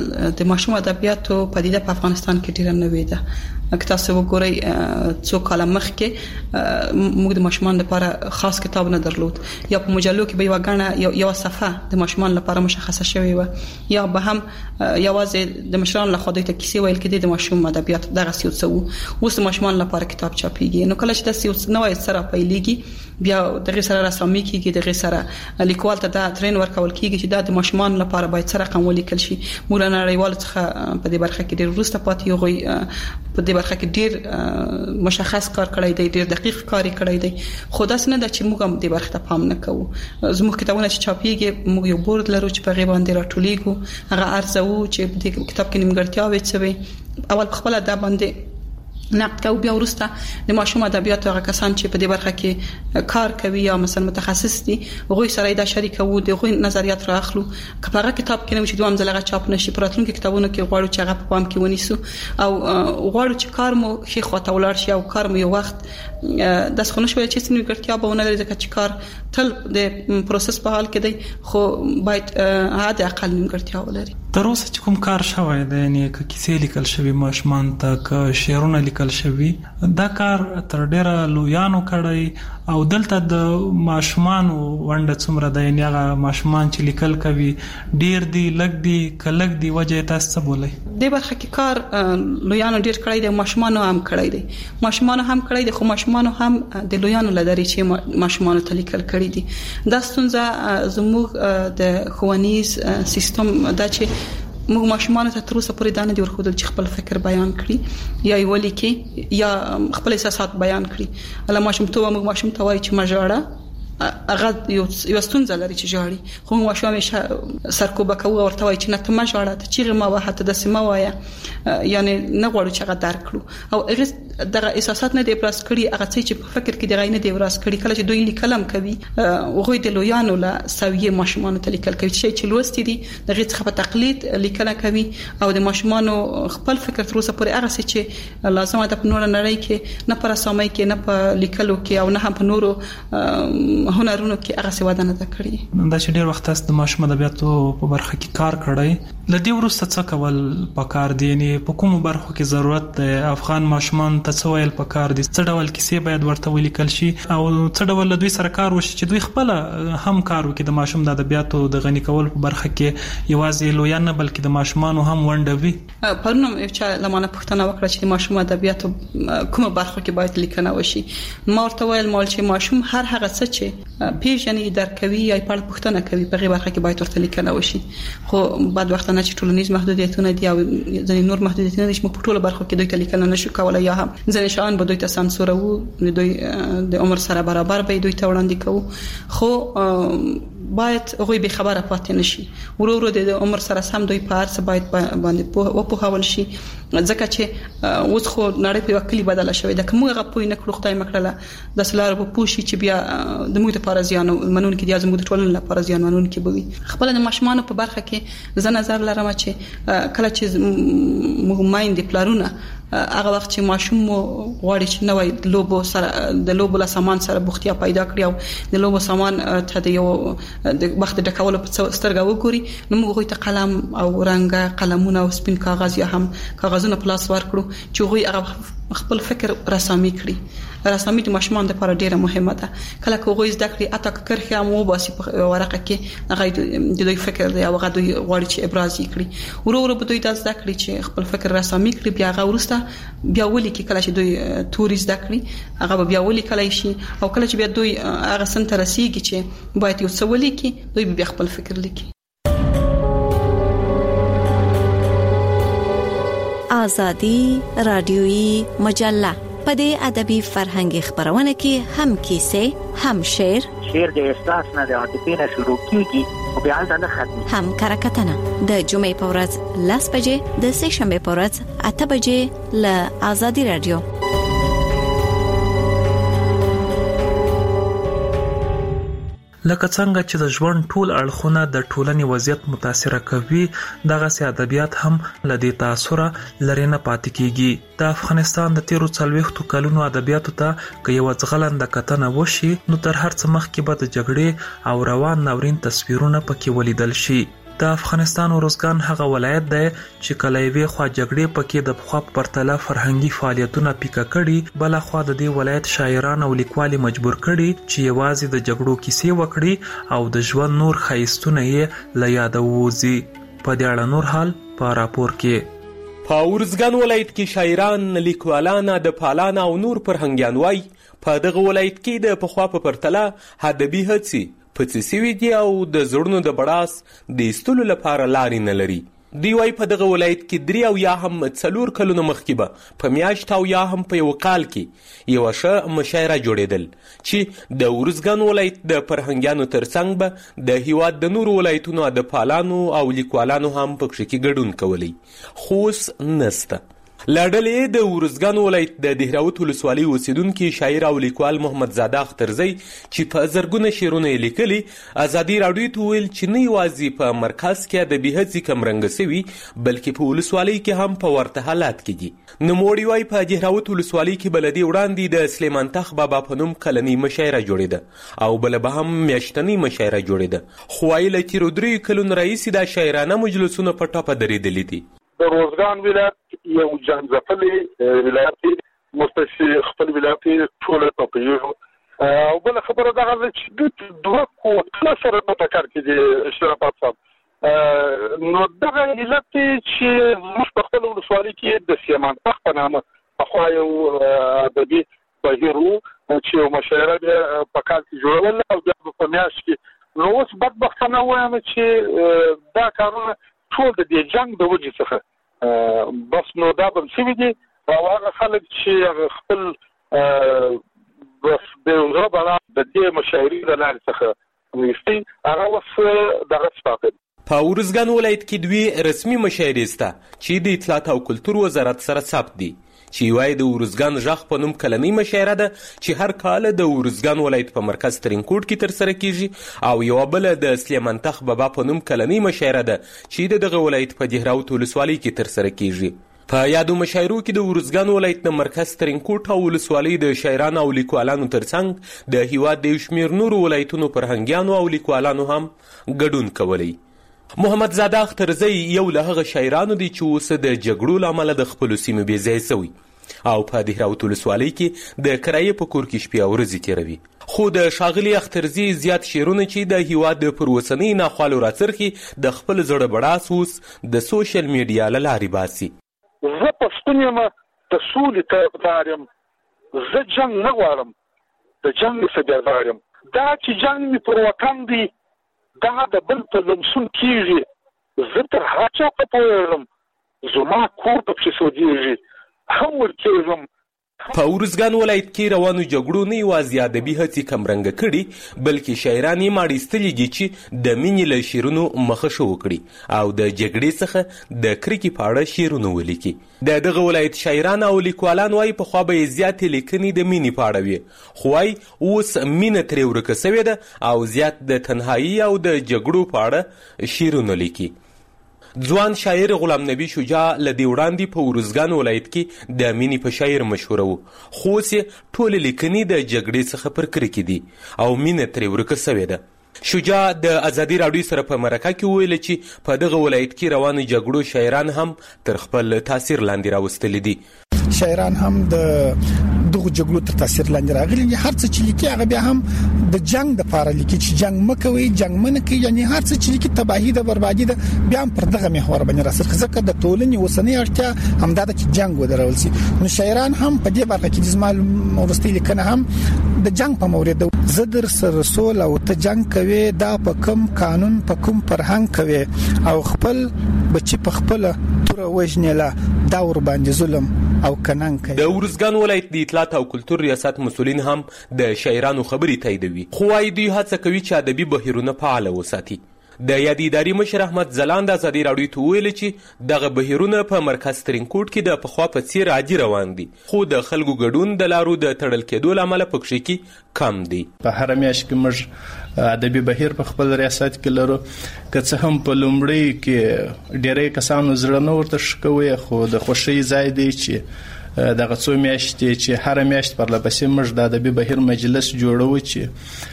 د ماشوم ادبیاتو پدیده په افغانستان کې ډیره نوې ده که تاسو وګورئ څو کاله مخکې موږ د ماشومان لپاره خاص کتاب نه درلود یا په مجلو کې به یو غاڼه یو صفحه د ماشومان لپاره مشخصه شوی و یا به هم یوازې د مشرانو له خوا د کیسې ویل کېدې د ماشوم ادبیات دغه څه څه اوس د ماشومان لپاره کتاب چاپېږي نو کله چې تاسو نوې سره پیلېږي بیا دغه سره رسامي کېږي دغه سره لیکوال ته دا ترين ورکول کېږي چې دا د ماشومان لپاره باید سره رقم ولیکل شي مولانا نړیوال څخه په دې برخه کې ډېر وروسته پاتې یو غوي په دې برخه کې ډېر مشخص کار کړی دی ډېر دقیق کار کړی دی خو دا څنګه د چې موږ هم دې برخه ته پام نه کوو زموږ کتابونه چې چاپېږي موږ یو بورډ لرو چې په غیبه باندې راټولېږو هغه ارزو چې دې کتاب کې نیمګړتیاوې څه وي اول خپل دا باندې نقد کوي بیا ورسته د ماشوم ادبیات هغه کسان چې په دې برخه کې کار کوي یا مثلا متخصص دي غوي سره دا شریکو د غوي نظریات راخلو کپاره کتاب کې نو چې دوام ځلغه چاپ نشي پراتلونکو کتابونو کې غواړو چې هغه په پام کې ونیسو او غواړو چې کار مو خې خواته ولاړ شي او کار مو یو وخت د څخه نشوي چې څنګه ګټیا به ونه لري ځکه چې کار تل د پروسس په حال کې دی خو باید عادي اقل ګټیا ولري تر اوسه چې کوم کار شوی دی یعنی که کیسې لیکل شوی ماشومان ته که شعرونه لیکل شوی دا کار تر ډیره لویانو کړی او دلته د ماشومان ونده څومره د یعنی هغه ماشومان چې لیکل کوي ډیر دی لګ دی کلګ دی وجه تاسو څه بولئ د برخه کې کار لویانو ډیر کړی دی ماشومان هم کړی دی ماشومان هم کړی دی خو ماشومان هم د لویانو لداري چې ماشومان ته لیکل کړی دي دا ستونزه زموږ د ښوونیز سیستم دا چې موږ ماشومان ته تر اوسه پورې دا نه دی ورخودل چې خپل فکر بیان کړي یا یې ولیکي یا خپل احساسات بیان کړي الله ماشوم ته موږ ماشوم ته وایي چې ما ژاړه هغه یو یو ستونزه لري چې ژاړي خو موږ ماشوم یې سرکوبه کوو ورته وایي چې نه ته ما ژاړه ته چیرې ما وه ته د سیمه وایه یعنی نه غواړو چې هغه درک کړو او هغه دغه احساسات نه دی ابراز کړي هغه څه چې په فکر کې دی غي نه دی ابراز کړي کله چې دوی لیکلم کوي هغه د لویانو له سویه ماشومان ته لیکل کوي چې لوستي دي دغه څخه په تقلید لیکل کوي او د ماشومان خپل فکر تر اوسه پورې هغه څه چې لازم ده په نور نړۍ کې نه پر اسامي کې نه په لیکلو کې او نه هم په نورو هنرونو کې هغه څه وده نه ده کړې. دا چې ډېر وخت تاسو د ماشوم ادبیاتو په برخه کې کار کړی، لدې وروسته څه کول پکار دي؟ یعنی په کومو برخو کې ضرورت دی؟ افغان ماشومان ته څه ویل پکار دي؟ څه ډول کیسې باید ورته ولیکل شي او څه ډول له دوی سره کار وشي چې دوی خپل هم کار وکړي د ماشوم د ادبیاتو د غني کول په برخه کې یوازې لویان نه بلکې د ماشومانو هم ونډه وي؟ پرونه چې لمانه پښتنه وکړه چې د ماشوم ادبیاتو کومه برخه کې باید لیکنه وشي، ما ورته ویل مال چې ماشوم هر هغه څه چې پیژنې درک کوي یا په پښتنه کوي په برخه کې باید ورته لیکنه وشي. خو بعد وخت نه چې ټولنیز محدودیتونه دي او ځینې نور محدودیتونه دي چې په ټوله برخه کې دوی ته لیکنه نشو کولای یا هم ځینې شان به دوی ته سانسور وو، دوی د عمر سره برابر به دوی ته وړاندې کوو. خو باید غوی به خبره پاتې نشي، ورو ورو د عمر سره سم دوی په ارڅ باید باندې په وپوهول شي، ځکه چې اوس خو نړۍ په وکلی بدله شوې ده. کومه غوښتنه نه کړو خدای مکړه د سلار په پوښي چې بیا د موږ لپاره زیان منون کې د زموږ ټولنې لپاره زیان منون کې بوي. خپل د ماشومان په برخه کې زه نظر لرم چې کله چې موږ مایند پلانونه هغه وخت چې ماشوم غواړي چې نوې لوبو سره د لوبو له سامان سره بوختیا پیدا کړي او د لوبو سامان ته د یو د وخت د ډکولو په سترګه وګوري، نو موږ ته قلم او رنګ قلمونه او سپین کاغذ یا هم کاغذونه پلاس ورکړو چې غوي هغه خپل فکر رسامي کړي. رسامي د ماشومان لپاره ډیره مهمه ده. کله چې غوي زده کړي اته کرخه مو باسي په ورقه کې هغه د دوی فکر دی او هغه دوی غواړي چې ابراز کړي. ورو ورو به دوی د زده کړي چې خپل فکر رسامي کړي، بیا هغه ورسته بیا ولي کې کله چې دوی توري زده کړي هغه بیا ولي کله شي او کله چې بیا دوی هغه سن ته رسیږي چې باید یو څه ولي کې دوی بیا خپل فکر لیکي. آزادی رادیویی مجله په دې ادبي فرهنګي خبرونه کې هم کیسې، هم شعر، شعر د احساس نه د عاطفې نه شروع کیږي او بیا ځنه ختمي، هم کرکټنه د جمعې په ورځ لاس بجې د سه شنبه په ورځ اته بجې له آزادی رادیو. لکه څنګه چې د ژوند ټول اړخونه د ټولنې وضعیت متاثر کوي، دغه سي ادبیات هم لدی تاثیر لري نه پاتې کیږي. د افغانستان د تیرو څلويختو کلونو ادبیاتو ته که یو ځغلند کتنه وشي نو تر هر څه مخکې به د جګړې او روان ناورین تصویرونه پکې ولیدل شي. د افغانستان اروزګان هغه ولایت دی چې کله یې خو جګړې پکې د خو په پرتله فرهنګي فعالیتونه پیکه کړي، بل خو د دې ولایت شاعران او لیکوالي مجبور کړي چې یوازې د جګړو کیسې وکړي او د ژوند نور خیستونه یې له یاد ووزي. په دې اړه نور حال په راپور کې. په اروزګان ولایت کې شاعران، لیکوالان، د پالان او نور فرهنګیان وای په دغه ولایت کې د پخوا په پرتله ادبي هڅې پڅسوي دي او د زړونو د بڑاس د استلو لپاره لاري نه لري. دی وای په دغه ولایت کې درې او یا هم څلور کلونه مخکې به په میاشت او یا هم په یو کال کې یو ښه مشاعره جوړېدل چې د اروزګان ولایت د فرهنګیانو ترڅنګ به د هیواد د نورو ولایتونو د پالانو او لیکوالانو هم پکې کې ګډون کولی، خو اوس نسته. لاډلې د اروزګان ولایت د دهراوت ولسوالۍ اوسیدونکي شاعر او لیکوال محمد زاده اخترزی چې په زرګونه شعرونه یې لیکلي، ازادي راډیو ته ویل چې نه یوازې په مرکز کې ادبي هڅې کمرنګه سوي بلکې په ولسوالۍ کې هم په ورته حالات کې دي. نوموړي وایي په دهراوت ولسوالۍ کې بلدي وړاندې د سلیمان تخ بابا په نوم کلنۍ مشاعره جوړېده او بله به هم میاشتنۍ مشاعره جوړېده، خو وایي له تېرو دریو کلونو راهیسې دا شاعرانه مجلسونه په ټاپه درېدلي دي. د روزګان ولایت یو جنځپلې ولایت مستشي خپل ولایت ټول په پیو او بل خبره دا غواړي چې د دوه کوټه سره په ټکر کې دي اشتراکات صاحب نو دغه علت چې موږ په خپل ولسوالۍ کې د سیمان تخ په نامه خو یو ادبي بهیرو چې مشاعره په کال کې جوړول او په میاشت کې نو اوس بدبختانه وایم چې دا کارونه ټول د دې جنگ د وجې څخه بس نو دا به څه دي او هغه خلک چې خپل بس د غربه د دې مشاعرې د لارې څخه ویستي هغه اوس دغه سپاقل. په اروزګان ولایت کې دوی رسمي مشاعرې سته چې د اطلاعات او کلتور وزارت سره ثبت دي چې یوای د اروزګان ژغ په نوم کلنۍ مشاعره ده چې هر کال د اروزګان ولایت په مرکز ترینکوټ کې ترسره کیږي او یو بل د سلیمان تخ بابا په نوم کلنۍ مشاعره ده چې دغه ولایت په دهراوت ولسوالۍ کې ترسره کیږي. په یادو مشاعرو کې د ارزګان ولایت د مرکز ترینکوټ او ولسوالۍ د شاعرانو او لیکوالانو ترڅنګ د هیواد د یو شمېر نورو ولایتونو فرهنګیانو او لیکوالانو هم ګډون کولی. محمد زاده اخترزی یو له هغه شاعرانو دی چې اوس د جګړو له امله د خپلو سیمو بې ځایه سوی او په دهراوت ولسوالۍ کې د کرایې په کور کې شپې او ورځې تېروي. خو د ښاغلي اخترزي زیات شعرونه چې د هیواد د پر اوسنۍ ناخوالو راڅرخي د خپل زړه بړاس اوس د سوشل میډیا له لارې باسي. زه پښتون یم، د سولې طرفدار یم، زه جنګ نه غواړم، د جنګ څخه بیزار یم. دا چې جنګ مې پر وطن دی دا د بل په لمسون کېږي، زه تر هر چا په پوهېږم، زما کور پکې سوځېږي هم ورکېږم. په ارزګان ولایت کې روانو جګړو نه یوازې ادبي هڅې کمرنګه کړي بلکې شاعران یې ماړیستلي دي چې د مینې له شعرونو مخه ښه وکړي او د جګړې څخه د کرکې په اړه شعرونه ولیکي. د دغه ولایت شاعران او لیکوالان وایي پخوا به یې زیاتې لیکنې د مینې په اړه وي، خو وایي اوس مینه ترې ورکه سوې ده او زیات د تنهایي او د جګړو په اړه شعرونه لیکي. ځوان شاعر غلام نبی شجاع له دې وړاندې په ارزګان ولایت کې د مینې په شاعر مشهوره و، خو اوس یې ټولې لیکنې د جګړې څخه پر کرکې دي او مینه ترې ورکه سوې ده. شجاع د ازادي راډیو سره په مرکه کې وویل چې په دغه ولایت کې روانو جګړو شاعران هم تر خپل تاثیر لاندې راوستلي دي. شاعران هم د دغه جګړو تر تاثیر لاندې راغلي، هر څه چې لیکي هغه بیا هم د جنگ د پاره لیکي چې جنگ مکوي، جنگ منه کوي، یعنی هر څه چې لیکي تباہی ده، بربادي ده، بیا هم پر دغه محور باندې راځي. ځکه د ټولنې اوسنۍ اړتیا هم دا چې جنگ ودرول شي. نو شاعران هم په دې برخه کې د زمال ورستي لیکنه هم د جنگ په مورید زه در سره رسول او ته جنگ کوي، دا په کوم قانون په کوم فرهنګ کوي او خپل بچي په خپل تور وژنلا دا ور باندې ظلم او کنن کوي. د ارزګان ولایت د اطلاعات او کلتور ریاست مسولین هم د شاعرانو خبرې تاییدوي، خو وايي دوی هڅه کوي چې ادبي بهیرونه فعال وساتي. د یادې ادارې مشر احمد ځلاند ازادي راډیو ته وویل چې دغه بهیرونه په مرکز ترینکوټ کې د پخوا په څیر عادي روان دي، خو د خلکو ګډون د لارو د تړل کېدو له امله پکښې کې کم دي. په هر میاشت کې موږ ادبي بهیر په خپل ریاست کې لرو، که څه هم په لومړي کې ډېری کسانو زړه نه ورته ښه کوي، خو د خوښۍ ځای دی چې دغه څو میاشتې چې هر میاشت پرلپسې موږ د ادبي بهیر مجلس جوړو چې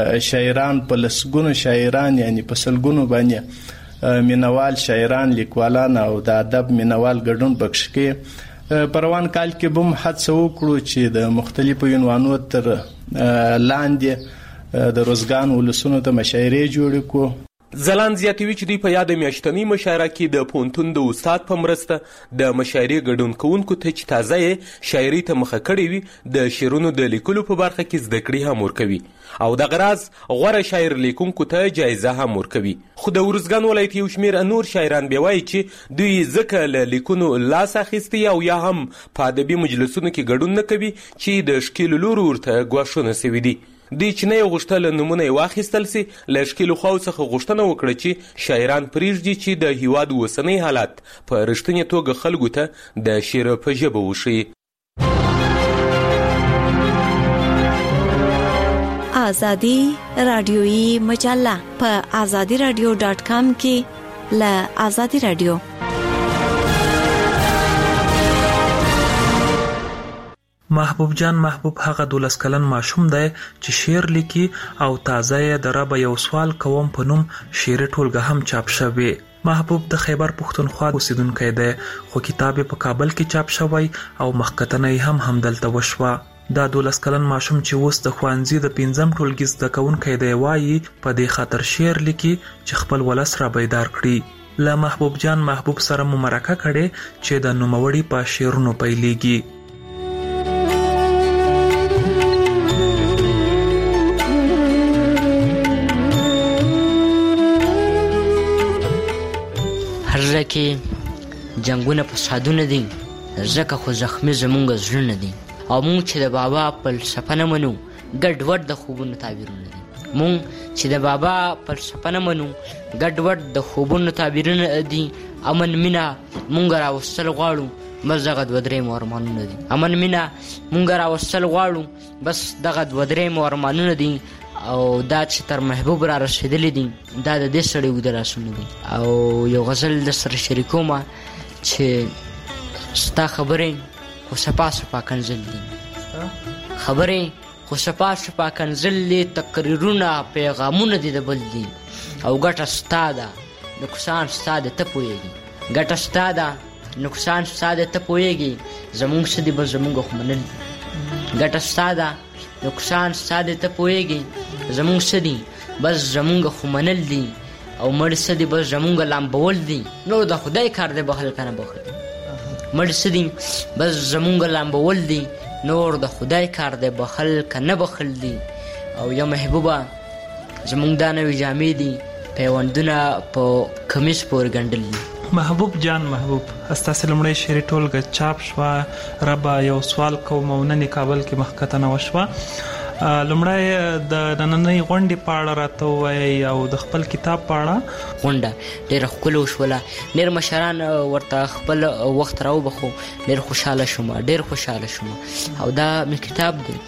شاعران په لسګونو شاعران یعنی په سلګونو باندې مینوال شاعران لیکوالان او د ادب مینوال ګډون پکښ کې په روان کال کې بم هڅه وکړو چې د مختلفو عنوانو تر لاندې د روزګان ولسونو ته مشاعرې جوړې کړو. ځلاند زیاتوي چې دوی په یاد میاشتنۍ مشاعره کې د پوهنتون د استاد په مرسته د مشاعرې ګډون کوونکو ته چې تازه یې شاعري ته مخه کړې وي د شعرونو د لیکلو په برخه کې زده کړې هم ورکوي او دغه راز غوره شاعر لیکونکو ته جایزه هم ورکوي. خو د ارزګان ولایت یو شمېر نور شاعران بیا وایي چې دوی ځکه له لیکونو لاس اخیستی او یا هم په ادبي مجلسونو کې ګډون نه کوي چې د ښکېلو لورو ورته ګواښونه سوي دي. دوی چې نه یې غوښتل نومونه یې واخیستل سي، له ښکېلو خواو څخه غوښتنه وکړه چې شاعران پرېږدي چې د هیواد اوسنی حالات په رښتینې توګه خلکو ته د شعر په ژبه وښیي. آزادی رادیویی مجله په آزادی رادیو ډاټ کام کې له آزادی رادیو. محبوب جان محبوب هغه دولس کلن ماشوم دی چې شعر لیکي او تازه یې د رب یو سوال کوم په نوم شعري ټولګه هم چاپ شوی. محبوب د خیبر پښتونخوا اوسیدونکی دی، خو کتاب په کابل کې چاپ شوی او مخکتنه هم همدلته وشوه. دا دولس کلن ماشوم چې اوس د ښوونځي د پنځم ټولګي زده کوونکی دی وایي په دې خاطر شعر لیکي چې خپل ولس را بیدار کړي. له محبوب جان محبوب سره مو مرکه کړې چې د نوموړي په شعرونو پیلېږي. کې جنگونه فسادونه دي، ځکه خو زخمي زمونږ زړونه دي او مونږ چې د بابا فلسفه نه منو ګډوډ د خوبونو تعبیرونه دي. مونږ چې د بابا فلسفه نه منو ګډوډ د خوبونو تعبیرونه دي. امن مینا مونږ راوستل غواړو بس دغه دوه درې مو ارمانونه دي. امن مینا مونږ راوستل غواړو بس دغه دوه درې مو ارمانونه دي او دا چې تر محبوب را رسیدلی دي دا د دې سړي اوږده لاسونه دي. او یو غزل در سره شریکومه چې ستا خبرې خو سپا سپا کنزل دي خبرې خو سپا سپا کنزل دي تقریرونه پیغامونه دي د بل دي او ګټه ستا ده نقصان ستا ده ته پوهېږي ګټه ستا ده نقصان ستا ده ته پوهېږي زمونږ څه دي بس زمونږ خو منل ګټه ستا ده نقصان ستا ده ته پوهېږي زمونږ څه دي بس زمونږ خو منل دي او مړ څه دي بس زمونږ لامبول دي نور د خدای کار دی بخل که نه بخل مړ څه دي بس زمونږ لامبول دي نور د خدای کار دی بخل که نه بخل دي او یا محبوبه زمونږ دا نوې جامې دي پیوندونه په کمیس پورې ګنډل دي. محبوب جان محبوب ستاسې لومړی شعري ټولګه چاپ شوه ربه یو سوال کوم او نن کابل کې مخکته نه وشوه. لومړی د نننۍ غونډې په اړه راته ووایئ او د خپل کتاب په اړه. غونډه ډېره ښکلې وشوله ډېر مشران ورته خپل وخت راوبخو ډېر خوشحاله شوم ډېر خوشحاله شوم او دا مې کتاب دی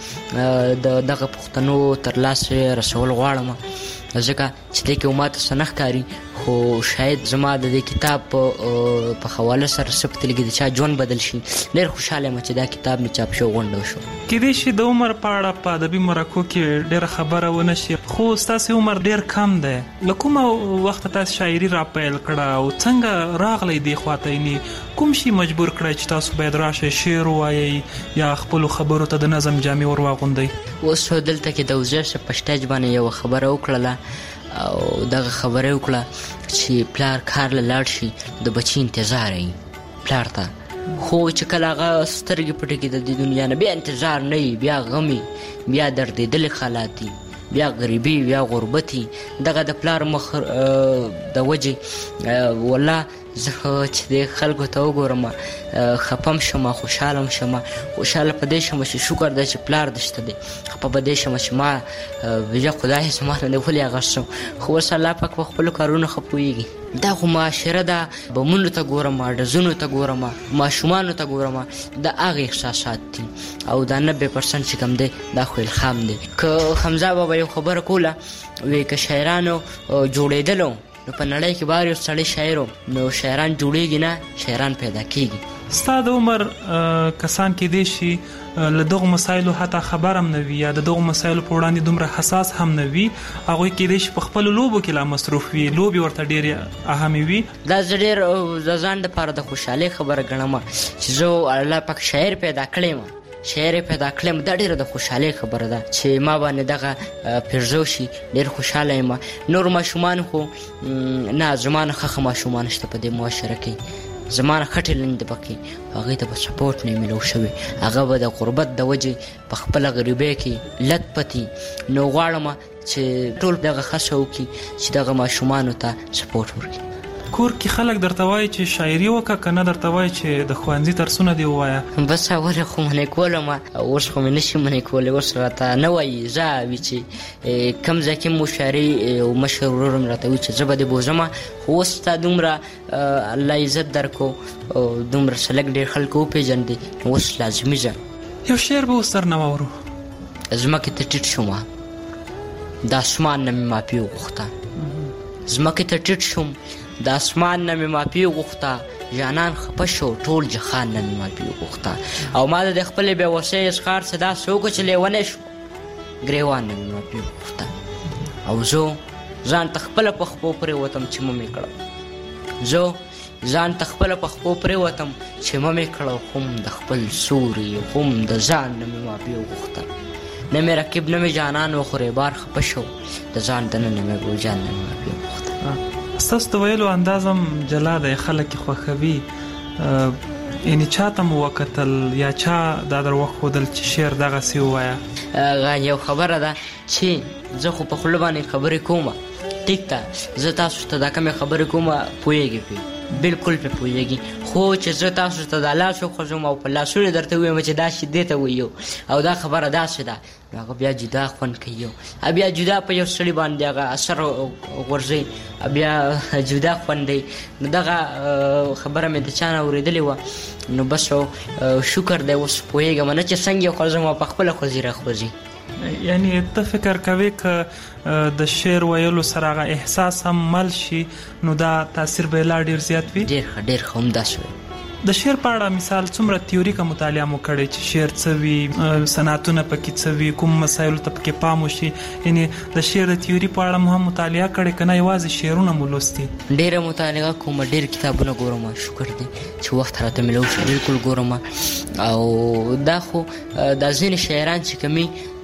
د دغه پښتنو تر لاسه رسول غواړم ځکه چې دې کې ماته څه نه ښکاري خو شاید زما د دې کتاب په حواله سره څه په تلګي د چا ژوند بدل شي. ډېر خوشحاله یم چې دا کتاب مې چاپ شو غونډه وشو. کیدای شي د عمر په اړه په ادبي مرکو کې ډېره خبره ونه شي خو ستاسې عمر ډېر کم دی. له کومه وخته تاسو شاعري را پیل کړه او څنګه راغلی دې خواته یعنې کوم شي مجبور کړی چې تاسو باید راشئ شعر ووایئ یا خپلو خبرو ته د نظم جامې ور واغوندئ؟ اوس دلته کې د وزیر صاحب په سټیج باندې یوه خبره وکړله او دغه خبره وکړه چې پلار کار له لاړ شي د بچي انتظار یې پلار ته خو چې کله هغه سترګې پټې کړي د دې دنیا نه بیا انتظار نه وي بیا غم بیا دردېدلې حالات دي بیا غریبي بیا غربتي دغه د پلار مخ د وجې والله زه چې د خلکو ته وګورم خپم شم خوشحاله شم خوشحاله په دې شم چې شکر دی چې پلار دې شته دی خپه په دې شم چې ما بیا خدای زما نه دی ولې هغه شم خو اوس الله پاک په خپلو کارونو ښه پوهېږي. دا خو معاشره ده بمونو ته ګورم ډزونو ته ګورم ماشومانو ته ګورم د هغې احساسات دي او دا نبې پرسنټ چې کوم دی دا خو الهام دی. که حمزه بابا یو خبره کوله وی که شاعرانو جوړېدلو نو په نړۍ کې بار یو سړی شاعر نو شاعران جوړېږي نه شاعران پیدا کېږي. ستا د عمر کسان کېدای شي له دغو مسایلو حتی خبر هم نه وي یا د دغو مسایلو په وړاندې دومره حساس هم نه وي هغوی کېدای شي په خپلو لوبو کې لا مصروف وي لوبې ورته ډېرې اهمې وي. دا زه ډېر د ځان دپاره د خوشحالۍ خبره ګڼم چې زه الله پاک شاعر پیدا کړی یم شعر پیدا کړم دا ډېره د خوشحالۍ خبره ده چې ما باندې دغه پیرزو شي ډېر خوشحاله یم. نور ماشومان خو نه زما نه ښه ښه ماشومان شته په دې معاشره کې زما نه ښه ټیلنټ پکې هغوی ته به سپورټ نه میلو شوی هغه به د غربت د وجې په خپله غریبۍ کې لت پتي نو غواړم چې ټول دغه هڅه وکړي چې دغه ماشومانو ته سپورټ ورکړي. کور کې خلک درته وایي چې شاعري وکړه که نه درته وایي چې د ښوونځي درسونه دې ووایه؟ بس اول خو منې کولم اوس خو مې نشي منې کولی اوس راته نه وایي زه وي چې کوم ځای کې مو شاعري او مشر ورور مې راته وایي چې زه به دې بوځم خو اوس ستا دومره الله عزت درکو او دومره سلک ډېر خلکو وپېژندې نو اوس لازمي ځه. یو شعر به اوس درنه واورو. ځمکې ته ټیټ شوم د اسمان نه مې مافي وغوښته ځمکې ته ټیټ شوم د اسمان نه مې مافي وغوښته جانان خفه شو ټول جهان نه مې مافي وغوښته او ما د خپلې بېوسۍ اظهار څه داسې وکړو چې لیونی شو ګریوان نه مې مافي وغوښته او زه ځان ته خپله په خپو پرېوتم چې مه مې کړم زه ځان ته خپله په خپو پرېوتم چې مه مې کړم هم د خپل سوري هم د ځان نه مې مافي وغوښته نه مې رقیب نه مې جانان و خریبار خفه شو د ځان دننه مې ګلجان نه مې مافي وغوښته. ستاسو د ویلو اندازم جلا دی خلک یې خوښوي یعنې چا ته مو وکتل یا چا دا در وښودل چې شعر دغسې ووایه؟ یو خبره ده چې زه خو په خوله باندې خبرې کوم ټیک ده زه تاسو ته دا کومې خبرې کوم پوهېږي پرې بلکل پرې پوهېږي خو چې زه تاسو ته دا لاس وخوځم او په لاسونو درته ووایم چې دا شي دې ته وایو او دا خبره داسې ده نو هغه بیا جدا خوند کوي بیا جدا په یو سړي باندې هغه اثر غورځوي بیا جدا خوند دی. نو دغه خبره مې د چا نه اورېدلې وه نو بس شکر دی اوس پوهېږم نه چې څنګه یې خوځم او په خپله خوځي راخوځي. یعنی ته فکر کوې که د شعر ویلو سره هغه احساس هم مل شي نو دا تاثیر به لا ډېر زیات وي؟ ډېر ښه ډېر ښه همداسې وي د شعر په اړه مثال څومره تیوریکه مطالعه مو کړې چې شعر څه وي، صنعتونه پکې څه وي، کوم مسایل ته پکې پام وشي؟ یعنی د شعر د تیوري په اړه مو هم مطالعه کړې کنه یوازې شعرونه مو لوستي؟ ډېره مطالعه کوم، ډېر کتابونه ګورم، شکر دی چې وخت راته ملو شي بالکل ګورم. او دا خو د ځینې شاعران چې کمی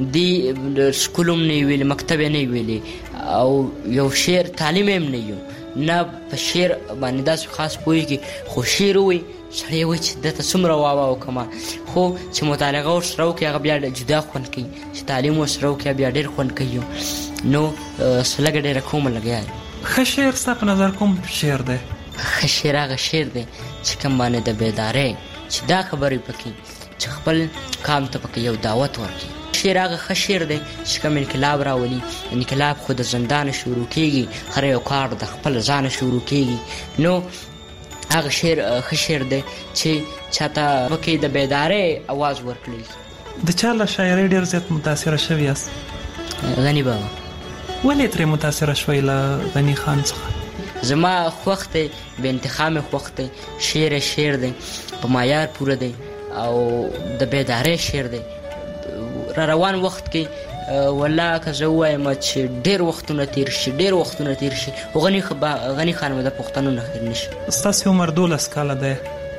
دی سکولم نه ویلي، مکتب نه ویلي او یو شعر تعلیم هم نه یو نه په شعر باندې داسې خاص پوهېږي، خو شعر وایي سړی وایي چې دته څومره واوا وکړمه، خو چې مطالعه ورسره وکړي هغه بیا جدا خوند کوي، چې تعلیم ورسره وکړي بیا ډېر خوند کوي. نو څه لږه ډېره کومه لګیا یم. ښه شعر ستا په نظر کوم شعر دی؟ ښه شعر هغه شعر دی چې کوم باندې د بیدارۍ چې دا خبرې پکې چې خپل قام ته پکې یو دعوت ورکړي. شعر هغه ښه شعر دی چې کوم انقلاب راولي. انقلاب خو د زندانه شروع کېږي، هر یو کار د خپل ځانه شروع کېږي. نو هغه شعر ښه شعر دی چې چاته پکې د بیدارۍ اواز ورکړي. د چا له شاعرۍ ډېر زیات متاثره شوي یاست؟ غني بابا. ولې ترې متاثره شوی له غني خان څخه؟ زما خوښ دی، بې انتخاب مې خوښ دی، شعر شعر دی، په معیار پوره دی او د بیدارۍ شعر دی. را روان وخت کې والله که زه ووایم چې ډېر وختونه تیر شي، ډېر وختونه تیر شي، خو غني غني خان به د پښتنو نه هېر نه شي. ستاسې عمر دولس کاله دی،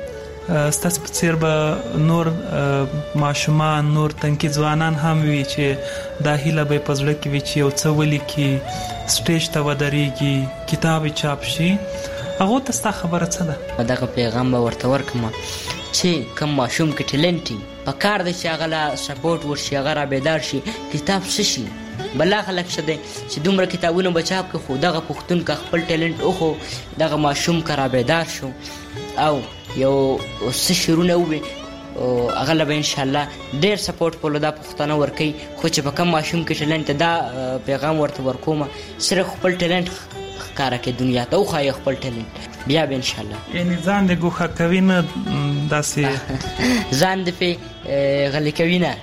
ستاسې په څېر به نور ماشومان، نور تنکي ځوانان هم وي چې دا هیله به یې په زړه کې وي چې یو څه ولیکي، سټیج ته ودرېږي، کتاب یې چاپ شي. هغو ته ستا خبره څه ده؟ دغه پیغام به ورته ورکړم چې کوم ماشوم کې ټیلنټ وي پکار دی چې هغه له سپورټ ورشي، هغه را بیدار شي، کتاب څه شي. بلا خلک شه دی چې دومره کتابونه به چاپ کړي، خو دغه پښتون که خپل ټیلنټ وښو، دغه ماشوم که را بیدار شو او یو څه شعرونه ووي هغه له به انشاءالله ډېر سپورټ پولو دا پښتانه ورکوي. خو چې په کوم ماشوم کې ټیلنټ دا پیغام ورته ورکوم صرف خپل ټیلنټ ښکاره کړي دنیا ته، وښایي خپل ټیلنټ، بیا به انشاءالله. یعنی ځان دې ګوښه کوي نه، داسې ځان دې پې غلی کوي نه،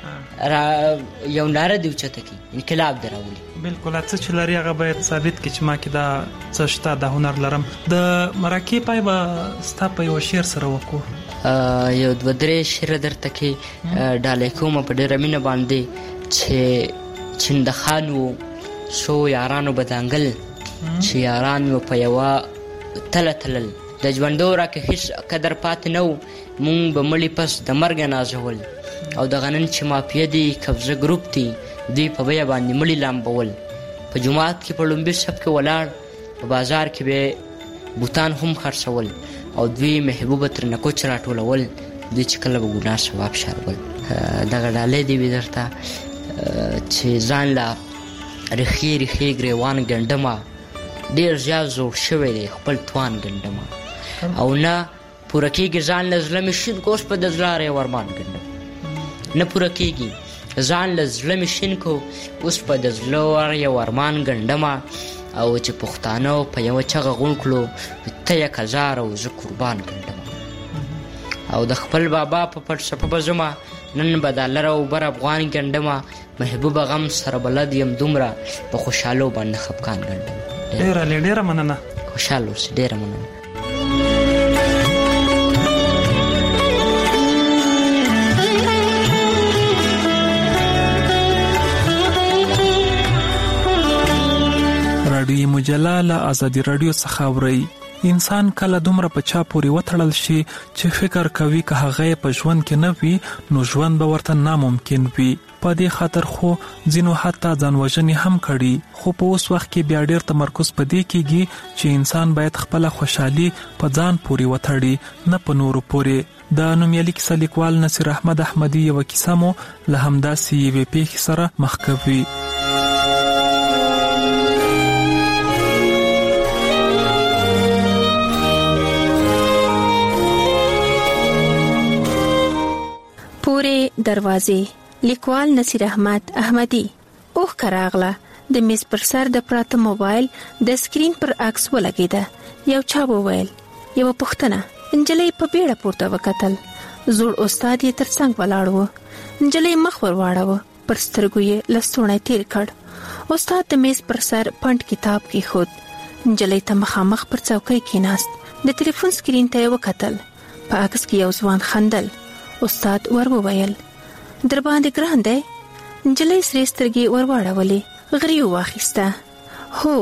یو ناره دې اوچته کړي، انقلاب دې راولي. بالکل. څه چې لري هغه باید ثابت کړي چې ما کې دا څه شته، دا هنر لرم. د مرکې پای به ستا په یو شعر سره وکړو. یو دوه درې شعر درته کې ډالۍ کوم په ډېره مینه باندې چې چندخان و څو یارانو به دانګل، چې یاران مو په یوه تله تلل، د ژوندو راکې هېڅ قدر پاتې نه و، مونږ به مړي پس د مرګه نازول، او دغه نن چې مافیه دي قبضه ګروپ دي دوی په بیه باندې مړي لامبول. په جومات کې په لومبي صف کې ولاړ، په بازار کې به بوتان هم خرڅول، او دوی محبوبه ترنه کوچ راټولول، دوی چې کله به ګناه ثواب شارول. دغه ډالۍ دې وي درته چې ځان له ریښې ریښې ګریوان ګنډمه، ډېر زیات زوړ شوی دی خپل توان ګنډمه، او نه پوره کېږي ځان له زړه مې شین کو اوس په د زړه ری ورمان ګنډم، نه پوره کېږي ځان له زړه مې شین کو اوس په د زړه ری ورمان ګنډمه، او چې پښتانه په یوه چغه غونډ کړو ته یک هزار او زه قربان ګنډمه، او د خپل بابا په فلسفه به ځمه، نن به د لر او بر افغان ګنډمه، محبوبه غم سره بلد یم دومره، په خوشحالو باندې خفقان ګنډمه. ډېره ډېره مننه. خوشحاله اوسې. ډېره مننه. رادیوي مجله له ازادي رادیو څخه اورئ. انسان کله دومره په چا پورې وتړل شي چې فکر کوي که هغه په ژوند کې نه وي نو ژوند به ورته ناممکن وي. په دې خاطر خو ځینو حتی ځان وژنې هم کړي، خو په اوس وخت کې بیا ډېر تمرکز په دې کېږي چې انسان باید خپله خوشحالي په ځان پورې وتړي، نه په نورو پورې. د نومیالي کیسه لیکوال نصیر احمد احمدي یوه کیسه مو له همداسې یوې پیښې سره مخ کوي. پورې دروازې، لیکوال نصیر احمد احمدي. اوه کراغله د میز پر سر د پراته موبایل د سکرین پر عکس ولګیده. یو چا وویل، یو پښتنه انجلۍ په بیړه پورته وکتل. زوړ استاد یې ترڅنګ ولاړ و. انجلۍ مخ ور واړاوه، پر سترګو یې لستوڼی تیر کړ. استاد د میز پر سر پنډ کتاب کېښود. انجلۍ ته مخامخ پر څوکۍ کېناست. د تلیفون سکرین ته یې وکتل. په عکس کې یو ځوان خندل. استاد ور وویل در باندې ګران دی. نجلۍ سرې سترګې ور واړولې. غري واخیسته. هو.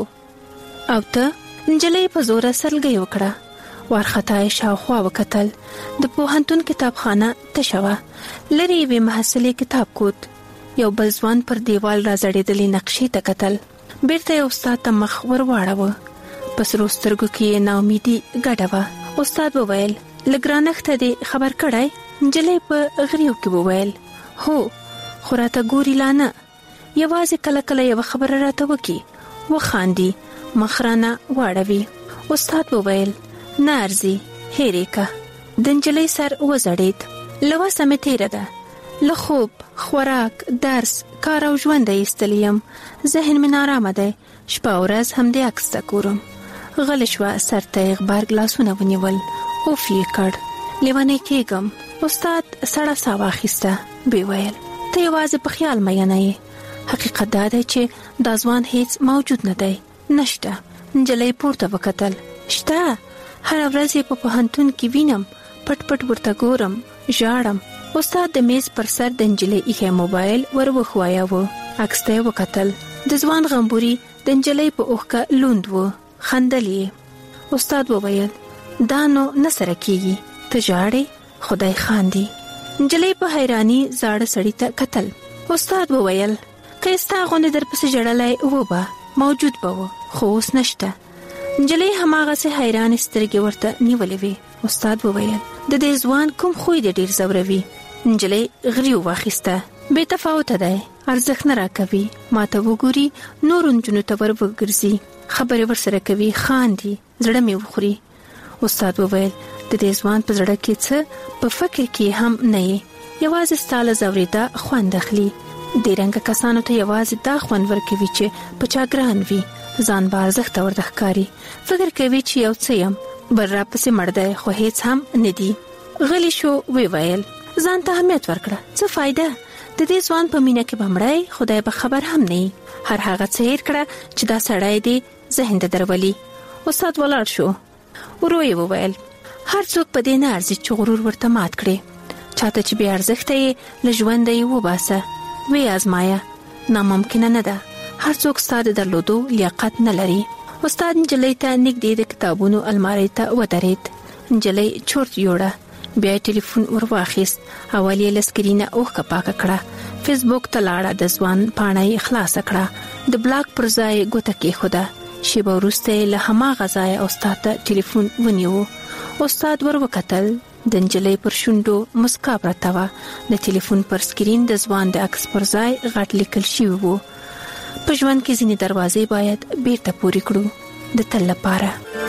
او ته؟ نجلۍ په زوره سلګۍ وکړه. وارخطا یې شاوخوا وکتل. د پوهنتون کتابخانه تشه وه. لرې یوې محصلې کتاب کوت. یو بل ځوان پر دیوال راځړېدلې نقشې ته کتل. بیرته یې استاد ته مخ ور واړوه. په سرو سترګو کې یې ناامیدي ګډه وه. استاد وویل له ګرانښته دې خبر کړی؟ نجلۍ په غریو کې وویل هو، خو راته ګوري لا نه. یوازې کله کله یوه خبره راته وکړي. وخاندي، مخ رانه واړوي. استاد وویل نه ارزي، هېرې که. د نجلۍ سر وځړېد. له وسه مې تېره ده. له خوب، خوراک، درس، کار او ژونده ایستلی یم. ذهن مې نارامه دی. شپه او ورځ همدې عکس ته ګورم. غلی شوه. سر ته یې غبرګ لاسونه ونیول. اوف یې کړ. لیونی کېږم. استاد سړه ساه واخیسته. ویې ویل ته یوازې په خیال مینه یې. حقیقت دا دی چې دا ځوان هیڅ موجود نه دی. نشته. نجلۍ پورته وکتل. شته. هره ورځ یې په پوهنتون کې وینم. پټ پټ ورته ګورم، ژاړم. استاد د میز پر سر د نجلۍ ایښی موبایل ور وښوایاوه. عکس ته یې وکتل. د ځوان غمبوري د نجلۍ په اوښکه لوند و. خندل یې. استاد وویل دا نو نه سره کېږي. ته ژاړې؟ خدای خاندي. نجلۍ په حیراني زاړه سړي ته کتل. استاد وویل که یې ستا غوندې درپسې ژړلی و به موجود به و، خو اوس نشته. نجلۍ هماغسې حیرانې سترګې ورته نیولې وې. استاد وویل د دې ځوان کوم خوی دې ډېر ځوروي؟ نجلۍ غري واخیسته. بې تفاوته دی، ارزښت نه راکوي. ما ته وګوري، نورو نجونو ته ور وګرځي، خبرې ورسره کوي، خاندي، زړه مې وخوري. استاد وویل د دې ځوان په زړه کې څه په فکر کې هم نه یې. یوازې ستا له ځورېدا خوند اخلي. دې رنګه کسانو ته یوازې دا خوند ورکوي چې په چا ګران وي، ځان به ارزښته ورته ښکاري. فکر کوي چې یو څه یم، بل راپسې مړ دی، خو هیڅ هم نه دي. غلی شو. وی ویل ځان ته اهمیت ورکړه. څه فایده؟ د دې ځوان په مینه کې به مړی، خدای به خبر هم نه وي. هر هغه څه هېر کړه چې دا سړی دی ذهن ته درولي. استاد ولاړ شو. ورو یې وویل هر څوک په دې نه ارزي چې غرور ورته مات کړي. چاته چې بې ارزښته یې له ژونده یې وباسه. وی ازمایه. ناممکنه نه ده. هر څوک ستا د درلودو لیاقت نه لري. استاد نجلۍ ته نږدې د کتابونو المارۍ ته ودرېد. نجلۍ چورت یوړه. بیا ټلیفون ور واخیست. اول یې له سکرینه اوښکه پاکه کړه. فیسبوک ته لاړه. د ځوان پاڼه یې خلاصه کړه. د بلاک پر ځای ګوته کېښوده. شیبه وروسته یې له هماغه ځایه استاد ته ټلیفون ونیو. استاد ور وکتل. د نجلۍ پر شونډو مسکا پرته وه. د ټلیفون پر سکرین د ځوان د عکس پر ځای غټ لیکل شوي وو په ژوند کې ځینې دروازې باید بیرته پورې کړو د تل لپاره.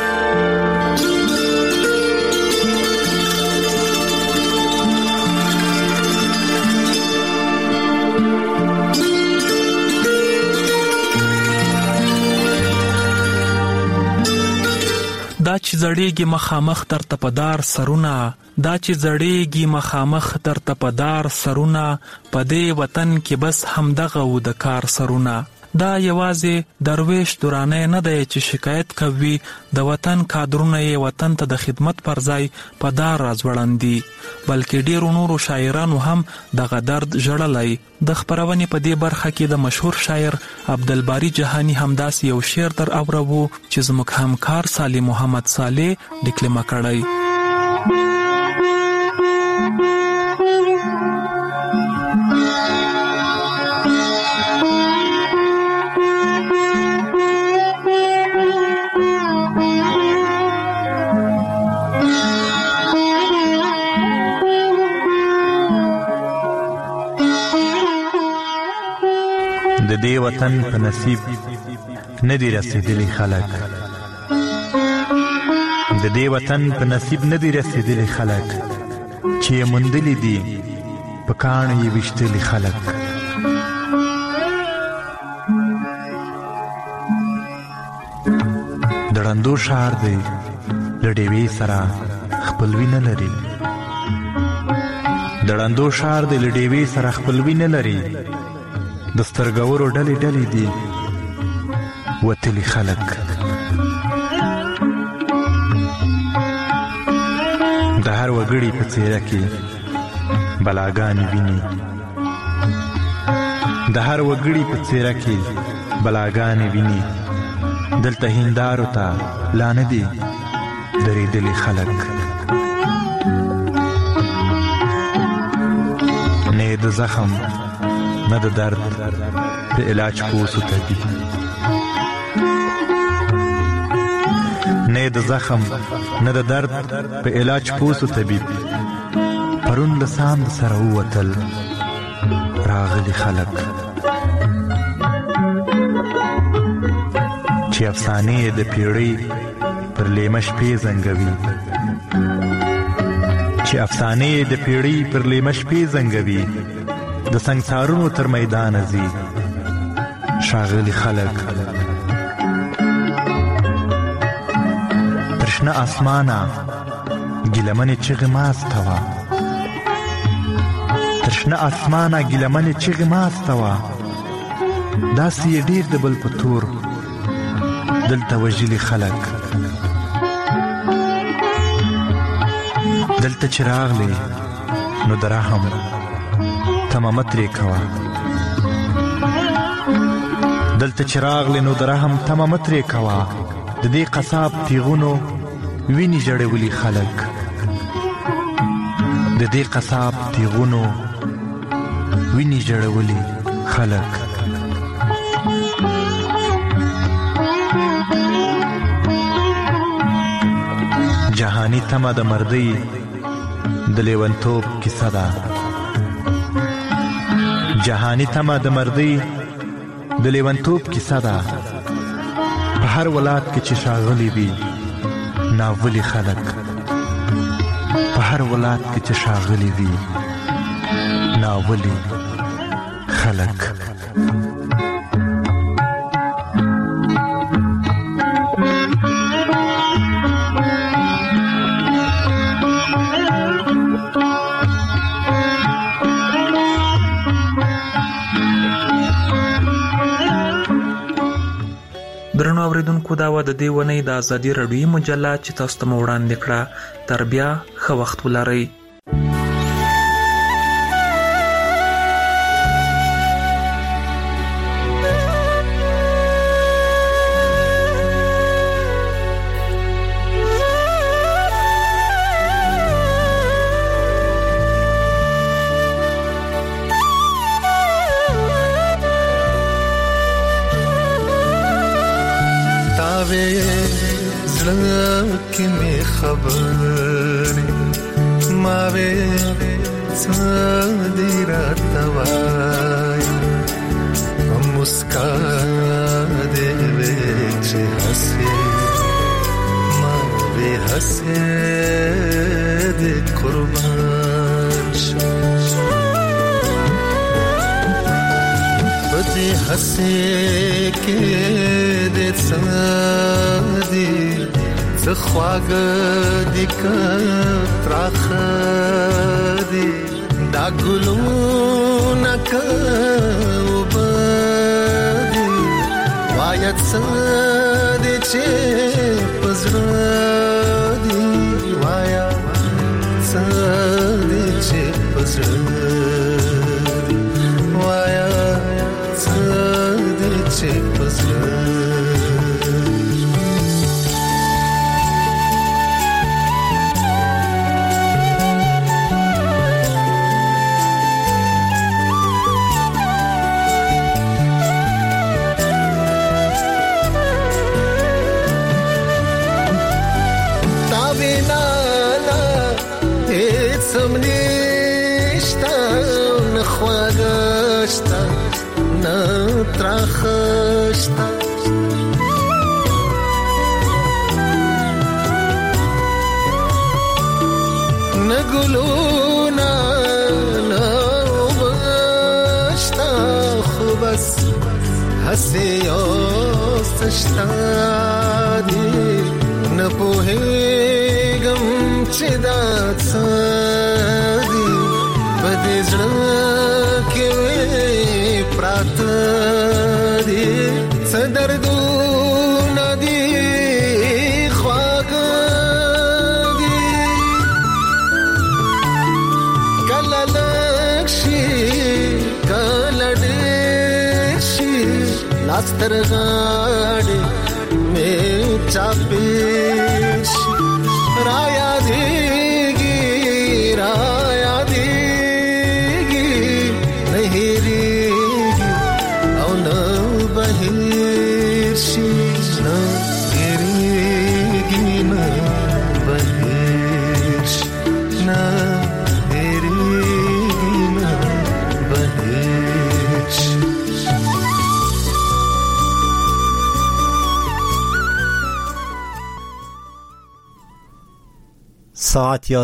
دا چې زړېږي مخامخ در تپدار سرونه، دا چې زړېږي مخامخ در تپدار سرونه، په دې وطن کې بس همدغه و د کار سرونه. دا یوازې درویش دورانه نه دی چې شکایت کوي، د وطن کادرونه یې وطن ته د خدمت پر ځای په دار راځوړندي، بلکې ډیرو نورو شاعرانو هم دغه درد ژړلی. د خپرونې په دې برخه کې د مشهور شاعر عبدالباری جهانی همداسې یو شعر در اورو چې زموږ همکار صالح محمد صالح ډیکلمه کړی. د دې وطن په نصیب نه دي رسېدلي خلک، د دې وطن په نصیب نه دي رسېدلي خلک، چې یې موندلي دي په کاڼو یې ویشتلي خلک. د ړندو ښار دی له ډیوې سره خپلوي نه لري، د ړندو ښار دی له ډیوې سره خپلوي نه لري، د سترګورو ډلې ډلې دي وتلي خلک. د هر وګړي په څېره کې بلاګانې ویني د هر وګړي په څېره کې بلاګانې ویني دلته هندارو ته لا نه دي درېدلي خلک نه د زخم نه د درد د علاج پوسو طبیب نه د زخم نه د درد په علاج پوسو طبیب پرون له ساند سره ووتل راغلي خلک چې افسانې د پیړۍ پر لیمه شپې زنګوي چې افسانې د پیړۍ پر لیمه شپې زنګوي د سنګسارونو تر میدان ځي ښاغلي خلک تر شنه اسمانه ګیلمنې چغې ماسته وه تر شنه اسمانه ګیلمنې چغې ماسته وه داسې یې ډېر د بل په تور دلته وژلي خلک دلته چې راغلې نو د رحم تمه مه ترې کوه دلته چې راغلې نو د رحم تمه مه ترې کوه د دې قصاب تیغونو وینې ژړولي خلک د دې قصاب تیغونو وینې ژړولي خلک جهانی تمه د مردۍ د لیونتوب کیسه ده جهانی تمه د مردۍ د لیونتوب کیسه ده په هر ولایت کې چې ښاغلي وي ناولي خلک په هر ولایت کې چې ښاغلي وي ناولي خلک درنو اوریدونکو دا و د دې ونې د ازادي راډیوي مجله چې تاسو ته مو وړاندې کړه تر بیا ښه وخت ولرئ की में खबर मावे सादी रातवाई हम मुस्का दे बेचे हंसे मावे हंसे दे कुर्बान बदे हंसे के दे सादी زخواګه دی کتراخه دی دا ګلونه کوبدي وایت سده چې پزړه دی وایا سده چې پزړه دی وایا سده چې پزړه تراخشتا نقولونا نوبشتا خو بس هسي یاستشتا دی نپوهیگم چه داد سادی بدی زړه پرات دی صدردو ندی خواگ دی لاستر غاړي مې چاپېش را یادېږي را یادېږي نه هېرېږي او نه به هېر شي نه هېرېږي نه به هېر شي نه هېرېږي نه به هېر شي. ساعت